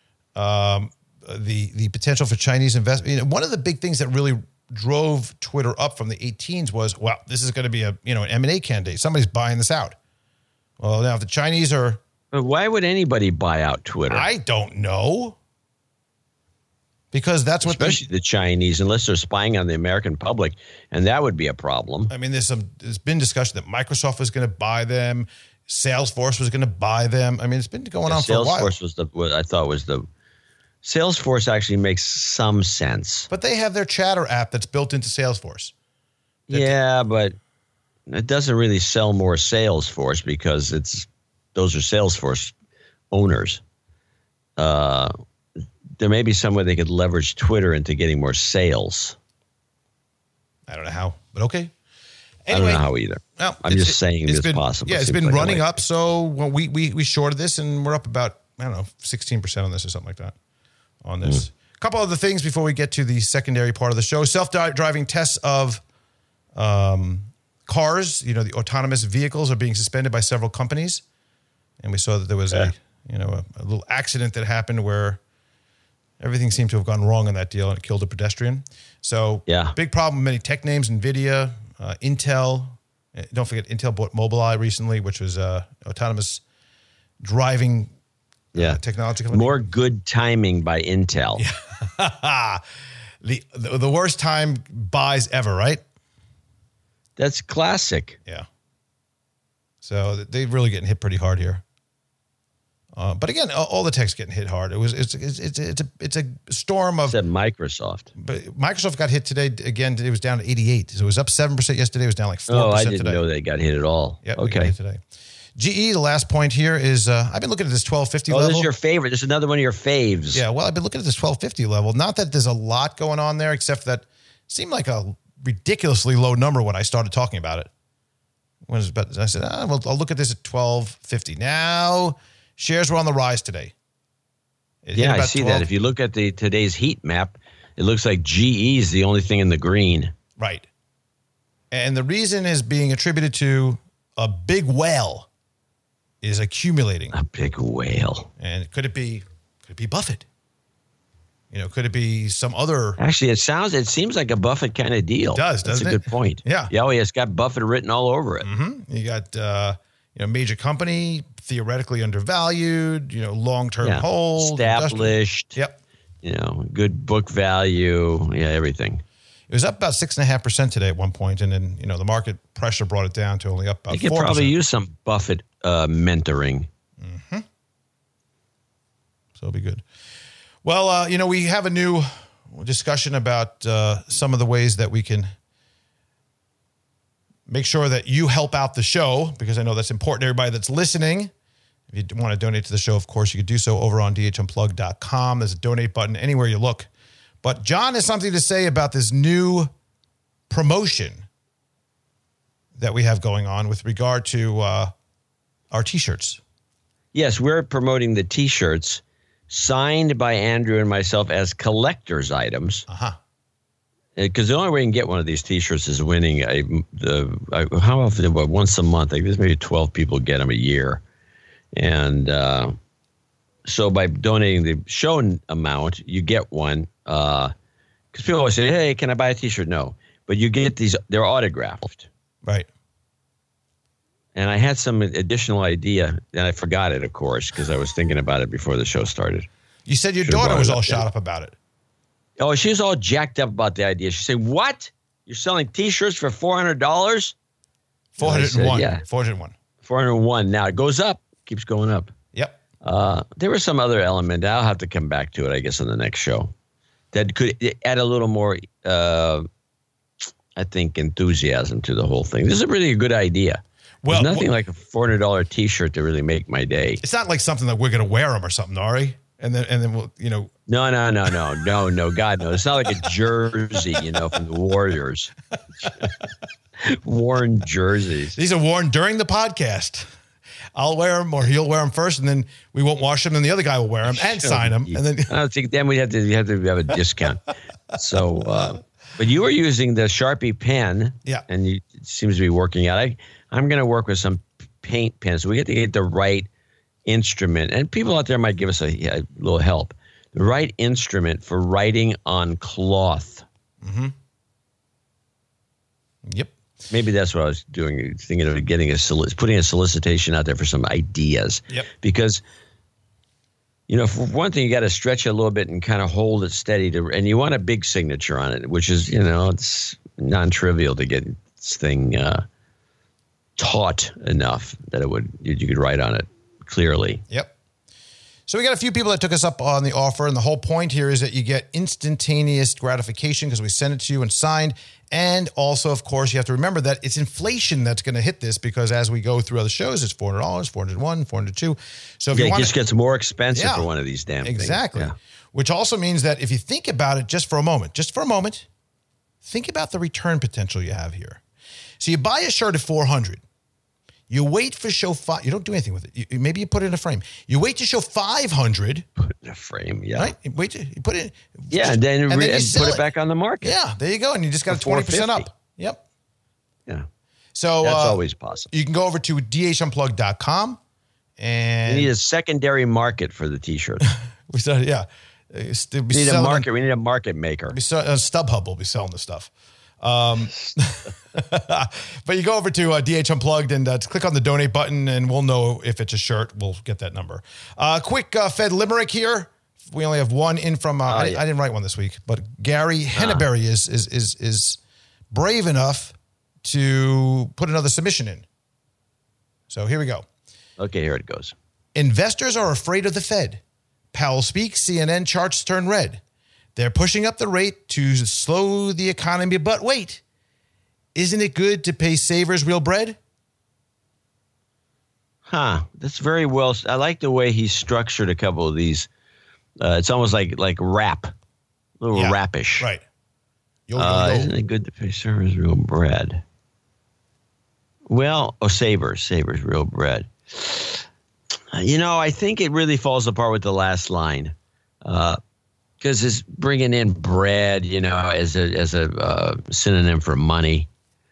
The potential for Chinese investment. One of the big things that really drove Twitter up from the 18s was, wow, this is going to be an M&A candidate. Somebody's buying this out. Well, now if the Chinese are... But why would anybody buy out Twitter? I don't know. Because that's what... Especially the Chinese, unless they're spying on the American public, and that would be a problem. I mean, there's been discussion that Microsoft was going to buy them, Salesforce was going to buy them. I mean, it's been going on for a while. Salesforce Salesforce actually makes some sense. But they have their Chatter app that's built into Salesforce. Yeah, but it doesn't really sell more Salesforce because those are Salesforce owners. There may be some way they could leverage Twitter into getting more sales. I don't know how, but okay. Anyway, I don't know how either. Well, I'm just saying it's possible. Yeah, it's been running up. So we shorted this and we're up about, 16% on this or something like that. On this. couple other things before we get to the secondary part of the show. Self-driving tests of cars, the autonomous vehicles are being suspended by several companies. And we saw that there was a little accident that happened where everything seemed to have gone wrong in that deal and it killed a pedestrian. So big problem, many tech names, NVIDIA, Intel. Don't forget, Intel bought Mobileye recently, which was autonomous driving technology company. More good timing by Intel. The worst time buys ever, right? That's classic. Yeah. So they're really getting hit pretty hard here. But again, all the tech's getting hit hard. It's a storm of. Except Microsoft. But Microsoft got hit today again. It was down to 88. So it was up 7% yesterday. It was down like 4% today. Oh, I didn't know they got hit at all. Yep, okay. Today. GE, the last point here is I've been looking at this 1250 level. This is your favorite. This is another one of your faves. Yeah, well, I've been looking at this 1250 level. Not that there's a lot going on there, except that it seemed like a ridiculously low number when I started talking about it. I said, well, I'll look at this at 1250. Now, shares were on the rise today. Yeah, I see that. If you look at today's heat map, it looks like GE is the only thing in the green. Right. And the reason is being attributed to a big whale is accumulating. A big whale. And could it be Buffett? Could it be some other? Actually, it seems like a Buffett kind of deal. It does, doesn't it? That's a good point. Yeah. Yeah, it's got Buffett written all over it. Mm-hmm. You got, major company, theoretically undervalued, long-term hold. Established. Yep. Good book value. Yeah, everything. It was up about 6.5% today at one point, and then, the market pressure brought it down to only up about 4%. You could probably use some Buffett mentoring. Mm-hmm. So it'll be good. Well, we have a new discussion about some of the ways that we can make sure that you help out the show, because I know that's important to everybody that's listening. If you want to donate to the show, of course, you could do so over on DHUnplugged.com. There's a donate button anywhere you look. But John has something to say about this new promotion that we have going on with regard to our T-shirts. Yes, we're promoting the T-shirts signed by Andrew and myself as collector's items. Uh-huh. Because the only way you can get one of these T-shirts is winning how often? Once a month. Like there's maybe 12 people get them a year, and so by donating the show amount, you get one. Because people always say, "Hey, can I buy a T-shirt?" No, but you get these. They're autographed, right? And I had some additional idea, and I forgot it, of course, because I was thinking about it before the show started. You said your daughter was all shot up about it. Oh, she was all jacked up about the idea. She said, "What? You're selling T-shirts for $400?" 401. Yeah. 401. 401. Now it goes up. Keeps going up. Yep. There was some other element. I'll have to come back to it, I guess, on the next show. That could add a little more, I think, enthusiasm to the whole thing. This is really a good idea. Well, there's nothing like a $400 T-shirt to really make my day. It's not like something that we're going to wear them or something, Ari. And then we'll, No. God, no. It's not like a jersey, from the Warriors. Worn jerseys. These are worn during the podcast. I'll wear them, or he'll wear them first, and then we won't wash them, and the other guy will wear them and sign them. And then I think then you have to have a discount. So, but you were using the Sharpie pen, and it seems to be working out. I'm going to work with some paint pens. We have to get the right instrument, and people out there might give us a little help. The right instrument for writing on cloth. Mm-hmm. Yep. Maybe that's what I was doing, thinking of putting a solicitation out there for some ideas. Yep. Because, for one thing, you got to stretch it a little bit and kind of hold it steady, and you want a big signature on it, which is, it's non-trivial to get this thing taut enough that you could write on it clearly. Yep. So we got a few people that took us up on the offer, and the whole point here is that you get instantaneous gratification because we send it to you and signed. And also, of course, you have to remember that it's inflation that's going to hit this, because as we go through other shows, it's $400, $401, $402. So if it just gets more expensive for one of these damn things. Exactly. Yeah. Which also means that if you think about it just for a moment, think about the return potential you have here. So you buy a shirt at $400. You wait for show 5. You don't do anything with it. Maybe you put it in a frame. You wait to show 500. Put it in a frame, yeah. Right? You put it. Yeah, and then put it back on the market. Yeah, there you go. And you just got 20% up. Yep. Yeah. So that's always possible. You can go over to dhnunplugged.com and we need a secondary market for the T-shirts. We started, yeah. We need a market. We need a market maker. StubHub will be selling the stuff. But you go over to DH Unplugged and click on the donate button, and we'll know if it's a shirt. We'll get that number. Quick Fed limerick here. We only have one in from. I didn't write one this week, but Gary Henneberry is brave enough to put another submission in. So here we go. Okay, here it goes. Investors are afraid of the Fed. Powell speaks, CNN charts turn red. They're pushing up the rate to slow the economy, but wait, isn't it good to pay savers real bread? That's very well. I like the way he structured a couple of these. It's almost like rap, a little rapish. Right. Isn't it good to pay savers real bread? Well, savers real bread. I think it really falls apart with the last line. Because it's bringing in bread, as a synonym for money.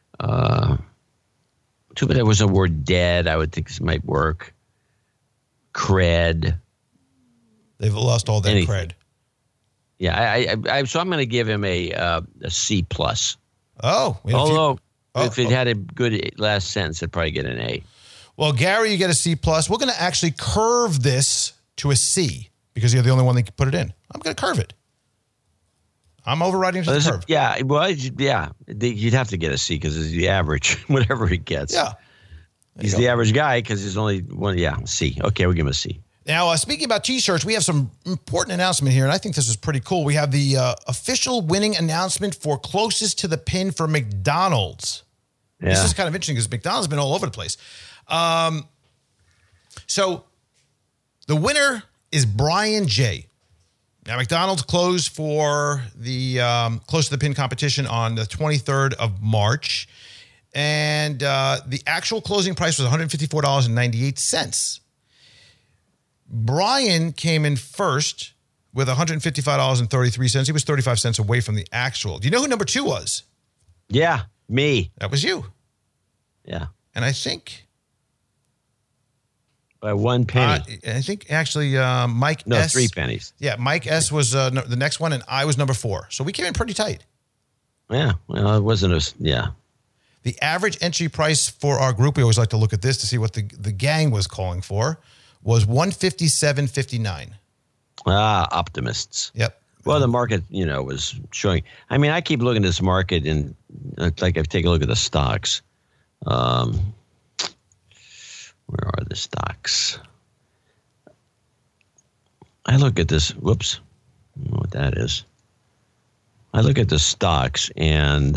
Too bad there was a word dead. I would think this might work. Cred. They've lost all their cred. Yeah, so I'm going to give him a C plus. Oh, although if it had a good last sentence, it'd probably get an A. Well, Gary, you get a C plus. We're going to actually curve this to a C because you're the only one that can put it in. I'm going to curve it. I'm overriding to the curve. Yeah, well, yeah. You'd have to get a C because it's the average, whatever he gets. Yeah. He's the average guy because he's only one. Yeah, C. Okay, we'll give him a C. Now, speaking about T-shirts, we have some important announcement here, and I think this is pretty cool. We have the official winning announcement for closest to the pin for McDonald's. Yeah. This is kind of interesting because McDonald's has been all over the place. So the winner is Brian J. Now, McDonald's closed for the close to the pin competition on the 23rd of March. And the actual closing price was $154.98. Brian came in first with $155.33. He was 35 cents away from the actual. Do you know who number 2 was? Yeah, me. That was you. Yeah. And I think... by 1 penny. I think actually Mike No, S. 3 pennies. Yeah, Mike S. was the next one, and I was number 4. So we came in pretty tight. Yeah, well, it wasn't yeah. The average entry price for our group, we always like to look at this to see what the gang was calling for, was $157.59. Optimists. Yep. Well, the market, was showing. I mean, I keep looking at this market, and like I take a look at the stocks. Where are the stocks? I look at this. Whoops. I don't know what that is. I look at the stocks, and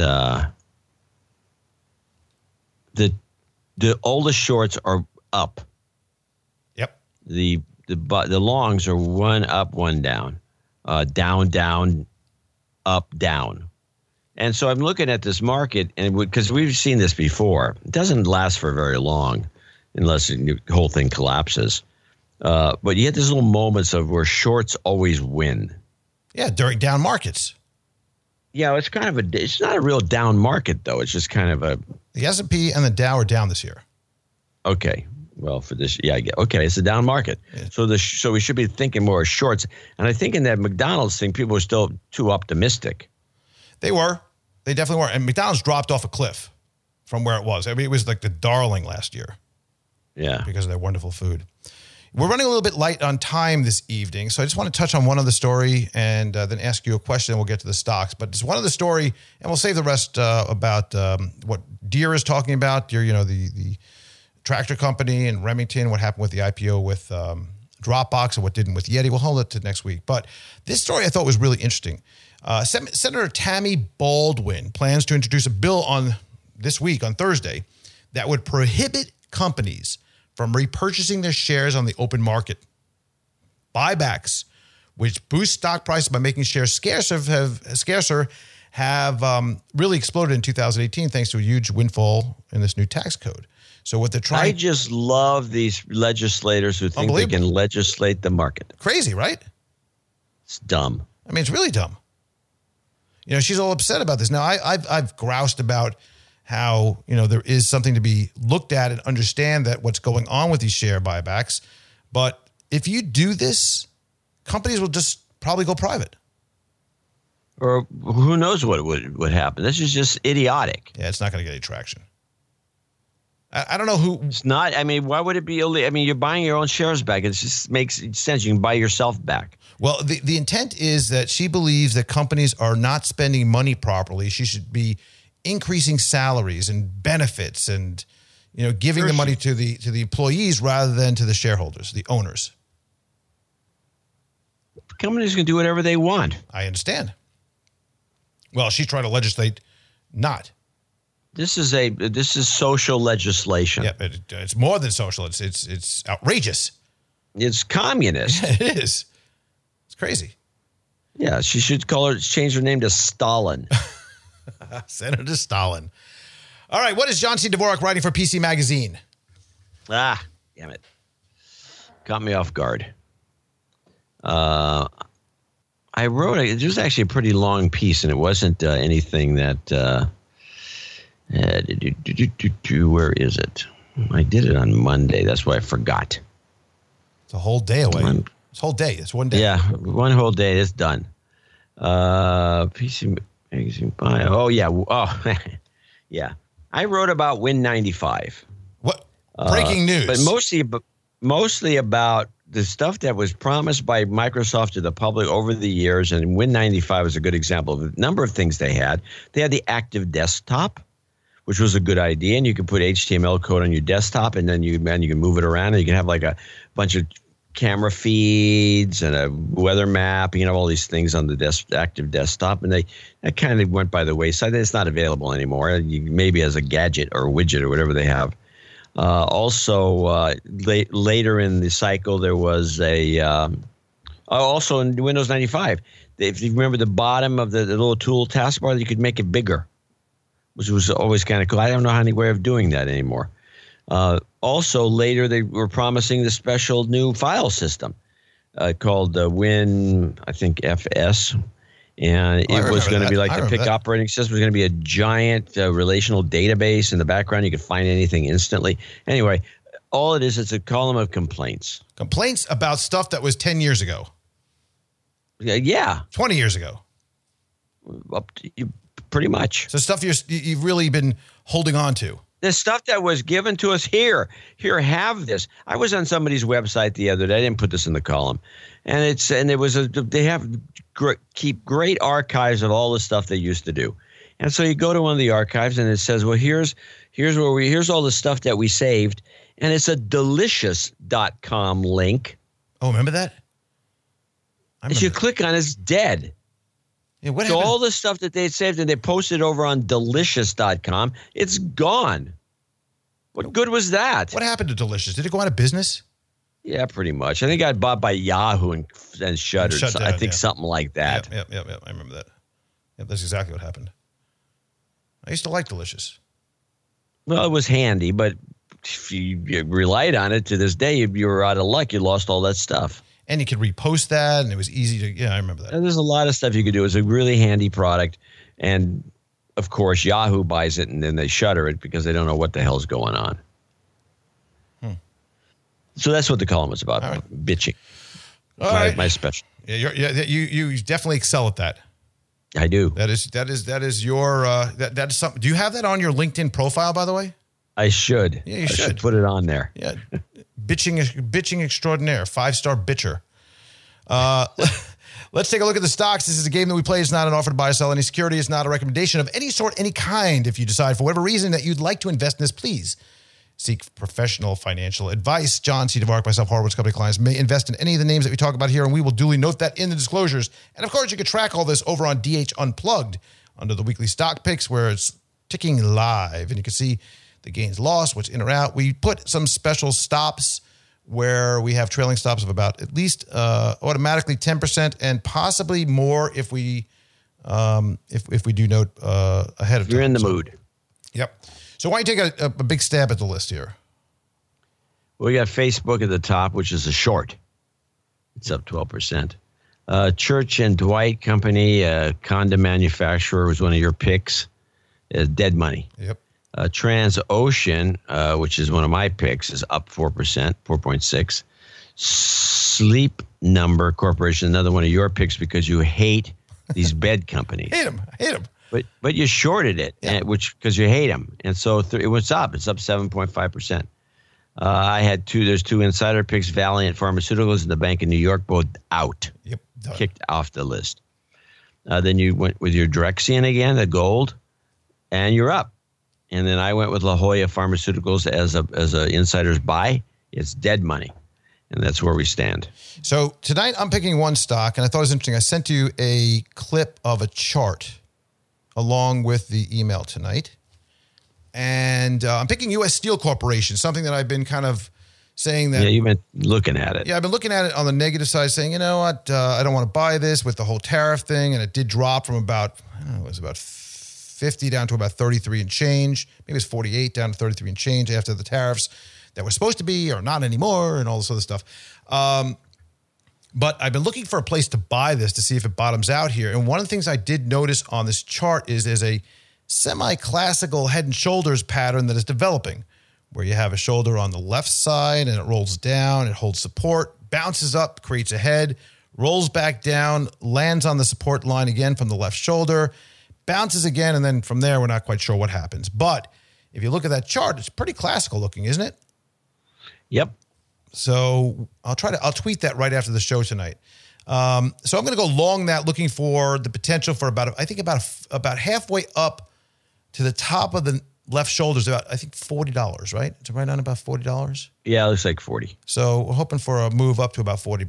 the oldest shorts are up. Yep. The longs are one up, one down. Down, up, down. And so I'm looking at this market, and because we've seen this before, it doesn't last for very long unless the whole thing collapses. But you get these little moments of where shorts always win. Yeah, during down markets. Yeah, it's kind of it's not a real down market, though. It's just kind of a... The S&P and the Dow are down this year. Okay. Well, for this, yeah, I get. Okay, it's a down market. Yeah. So we should be thinking more shorts. And I think in that McDonald's thing, people were still too optimistic. They were. They definitely were. And McDonald's dropped off a cliff from where it was. I mean, it was like the darling last year. Yeah. Because of their wonderful food. We're running a little bit light on time this evening, so I just want to touch on one other story and then ask you a question, and we'll get to the stocks. But it's one other story, and we'll save the rest about what Deere is talking about. Deere, the tractor company, and Remington, what happened with the IPO with Dropbox and what didn't with Yeti. We'll hold it to next week. But this story I thought was really interesting. Senator Tammy Baldwin plans to introduce a bill on this week, on Thursday, that would prohibit companies from repurchasing their shares on the open market. Buybacks, which boost stock prices by making shares scarcer, have really exploded in 2018 thanks to a huge windfall in this new tax code. So what they're trying... I just love these legislators who think they can legislate the market. Crazy, right? It's dumb. I mean, it's really dumb. You know, she's all upset about this. Now, I've groused about how, you know, there is something to be looked at and understand that what's going on with these share buybacks. But if you do this, companies will just probably go private. Or who knows what would happen. This is just idiotic. Yeah, it's not going to get any traction. I don't know who... It's not. I mean, why would it be illegal? I mean, you're buying your own shares back. It just makes sense. You can buy yourself back. Well, the intent is that she believes that companies are not spending money properly. She should be increasing salaries and benefits and, you know, giving the money to the employees rather than to the shareholders, the owners. Companies can do whatever they want. I understand. Well, she's trying to legislate not. This is social legislation. Yeah, it's more than social. It's outrageous. It's communist. It is. It's crazy. Yeah, she should change her name to Stalin. Senator Stalin. All right, what is John C. Dvorak writing for PC Magazine? Ah, damn it. Caught me off guard. I wrote it was actually a pretty long piece, and it wasn't anything that where is it? I did it on Monday. That's why I forgot. It's a whole day away. It's a whole day. It's one day. Yeah, one whole day. It's done. PC Magazine bio. Oh, yeah. Oh, yeah. I wrote about Win95. What? Breaking news. But mostly about the stuff that was promised by Microsoft to the public over the years. And Win95 is a good example of a number of things they had. They had the active desktop, which was a good idea. And you could put HTML code on your desktop, and then you can move it around, and you can have like a bunch of camera feeds and a weather map. You can have all these things on the active desktop, and that kind of went by the wayside. It's not available anymore. Maybe as a gadget or a widget or whatever they have. Later in the cycle, there was also in Windows 95. If you remember the bottom of the little tool taskbar, you could make it bigger, which was always kind of cool. I don't know any way of doing that anymore. Also, later they were promising the special new file system called Win, I think, FS. And it was going to be like the PIC operating system. It was going to be a giant relational database in the background. You could find anything instantly. Anyway, all it is, it's a column of complaints. Complaints about stuff that was 10 years ago. Yeah. 20 years ago. Up to you, pretty much. So stuff you've really been holding on to. The stuff that was given to us here, have this. I was on somebody's website the other day. I didn't put this in the column, and they keep great archives of all the stuff they used to do. And so you go to one of the archives, and it says, well, here's all the stuff that we saved, and it's a delicious.com link. Oh, remember that? If you click on it, it's dead. Yeah, what so happened? all the stuff that they saved and they posted over on delicious.com, it's gone. What good was that? What happened to Delicious? Did it go out of business? Yeah, pretty much. I think it got bought by Yahoo and shuttered. Shut down, I think something like that. Yep. I remember that. Yep, that's exactly what happened. I used to like Delicious. Well, it was handy, but if you relied on it to this day, you were out of luck. You lost all that stuff. And you could repost that, and it was easy to, yeah, I remember that. And there's a lot of stuff you could do. It's a really handy product. And, of course, Yahoo buys it, and then they shutter it because they don't know what the hell's going on. So that's what the column is about, right. Bitching. All right. My special. Yeah, you definitely excel at that. I do. That is your, that is something. Do you have that on your LinkedIn profile, by the way? I should. Yeah, you I should put it on there. Yeah. Bitching extraordinaire, 5-star bitcher. Let's take a look at the stocks. This is a game that we play. It's not an offer to buy or sell any security. It's not a recommendation of any sort, any kind. If you decide for whatever reason that you'd like to invest in this, please seek professional financial advice. John C. Dvorak, myself, Horowitz Company clients may invest in any of the names that we talk about here, and we will duly note that in the disclosures. And, of course, you can track all this over on DH Unplugged under the weekly stock picks where it's ticking live, and you can see the gains lost, what's in or out. We put some special stops where we have trailing stops of about at least automatically 10% and possibly more if we if we do note ahead of time. You're in the mood. Yep. So why don't you take a big stab at the list here? We got Facebook at the top, which is a short. It's up 12%. Church and Dwight Company, condo manufacturer, was one of your picks. Dead money. Yep. Transocean, which is one of my picks, is up 4%, 4.6. Sleep Number Corporation, another one of your picks because you hate these bed companies. Hate them. But you shorted it, which because you hate them, and so it was up. It's up 7.5%. I had there's two insider picks: Valiant Pharmaceuticals and the Bank of New York, both out. Yep. Done. Kicked off the list. Then you went with your Drexion again, the gold, and you're up. And then I went with La Jolla Pharmaceuticals as a insider's buy. It's dead money, and that's where we stand. So tonight I'm picking one stock, and I thought it was interesting. I sent you a clip of a chart along with the email tonight. And I'm picking U.S. Steel Corporation, something that I've been kind of saying that. Yeah, you've been looking at it. Yeah, I've been looking at it on the negative side, saying, you know what, I don't want to buy this with the whole tariff thing. And it did drop from about 50 down to about 33 and change. Maybe it's 48 down to 33 and change after the tariffs that were supposed to be or not anymore and all this other stuff. But I've been looking for a place to buy this to see if it bottoms out here. And one of the things I did notice on this chart is there's a semi-classical head and shoulders pattern that is developing, where you have a shoulder on the left side and it rolls down, it holds support, bounces up, creates a head, rolls back down, lands on the support line again from the left shoulder, bounces again, and then from there, we're not quite sure what happens. But if you look at that chart, it's pretty classical looking, isn't it? Yep. So I'll tweet that right after the show tonight. So I'm going to go long that, looking for the potential for about halfway up to the top of the left shoulders, about, I think, $40, right? It's right on about $40. Yeah, it looks like 40. So we're hoping for a move up to about $40.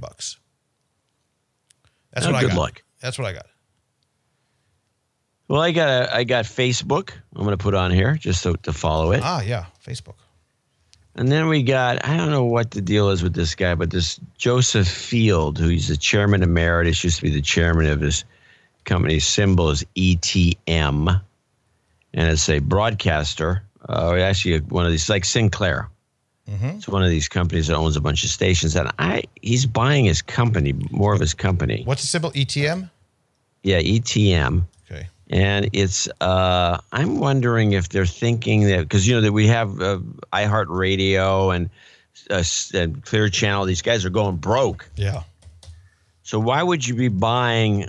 That's what I got. Good luck. That's what I got. Well, I got Facebook. I'm going to put on here just to follow it. Yeah, Facebook. And then we got, I don't know what the deal is with this guy, but this Joseph Field, who's the chairman emeritus, used to be the chairman of his company's symbol is ETM. And it's a broadcaster, or actually one of these, like Sinclair. Mm-hmm. It's one of these companies that owns a bunch of stations. And he's buying his company, more of his company. What's the symbol, ETM? Yeah, ETM. Okay. And it's, I'm wondering if they're thinking that, because, that we have iHeartRadio and Clear Channel. These guys are going broke. Yeah. So why would you be buying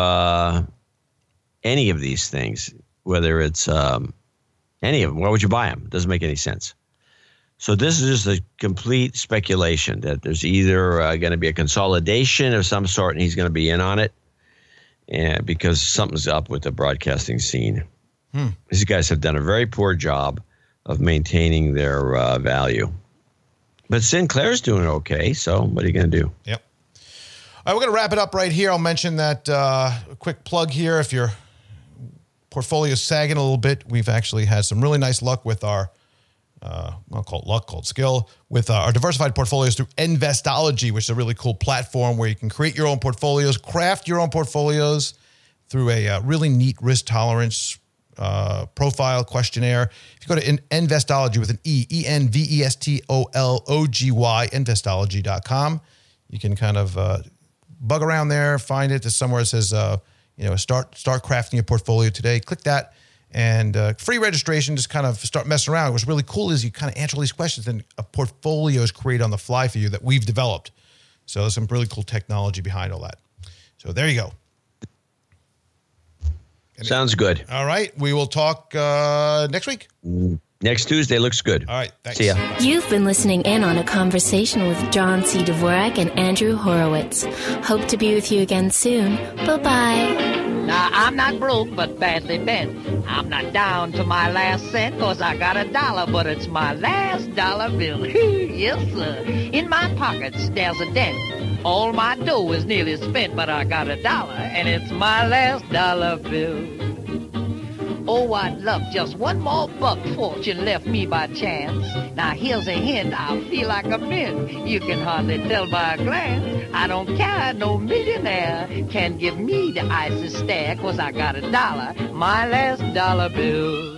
any of these things, whether it's any of them? Why would you buy them? It doesn't make any sense. So this is just a complete speculation that there's either going to be a consolidation of some sort and he's going to be in on it. And because something's up with the broadcasting scene. These guys have done a very poor job of maintaining their value. But Sinclair's doing okay, so what are you going to do? Yep. All right, we're going to wrap it up right here. I'll mention that a quick plug here. If your portfolio is sagging a little bit, we've actually had some really nice luck with our, I'll call it luck, called skill, with our diversified portfolios through Investology, which is a really cool platform where you can create your own portfolios, craft your own portfolios through a really neat risk tolerance profile questionnaire. If you go to Investology with an Envestology, Investology.com, you can kind of bug around there, find it. There's somewhere it says, start crafting your portfolio today. Click that. And free registration, just kind of start messing around. What's really cool is you kind of answer all these questions and a portfolio is created on the fly for you that we've developed. So there's some really cool technology behind all that. So there you go. Sounds good. All right. We will talk next week. Next Tuesday looks good. All right. Thanks. See ya. Bye. You've been listening in on a conversation with John C. Dvorak and Andrew Horowitz. Hope to be with you again soon. Bye-bye. Now, I'm not broke, but badly bent. I'm not down to my last cent, 'cause I got $1, but it's my last dollar bill. Yes, sir. In my pockets, there's a dent. All my dough is nearly spent, but I got $1, and it's my last dollar bill. Oh, what luck, just one more buck fortune left me by chance. Now here's a hint, I feel like a mint. You can hardly tell by a glance. I don't care, no millionaire can give me the icy stare, 'cause I got $1, my last dollar bill.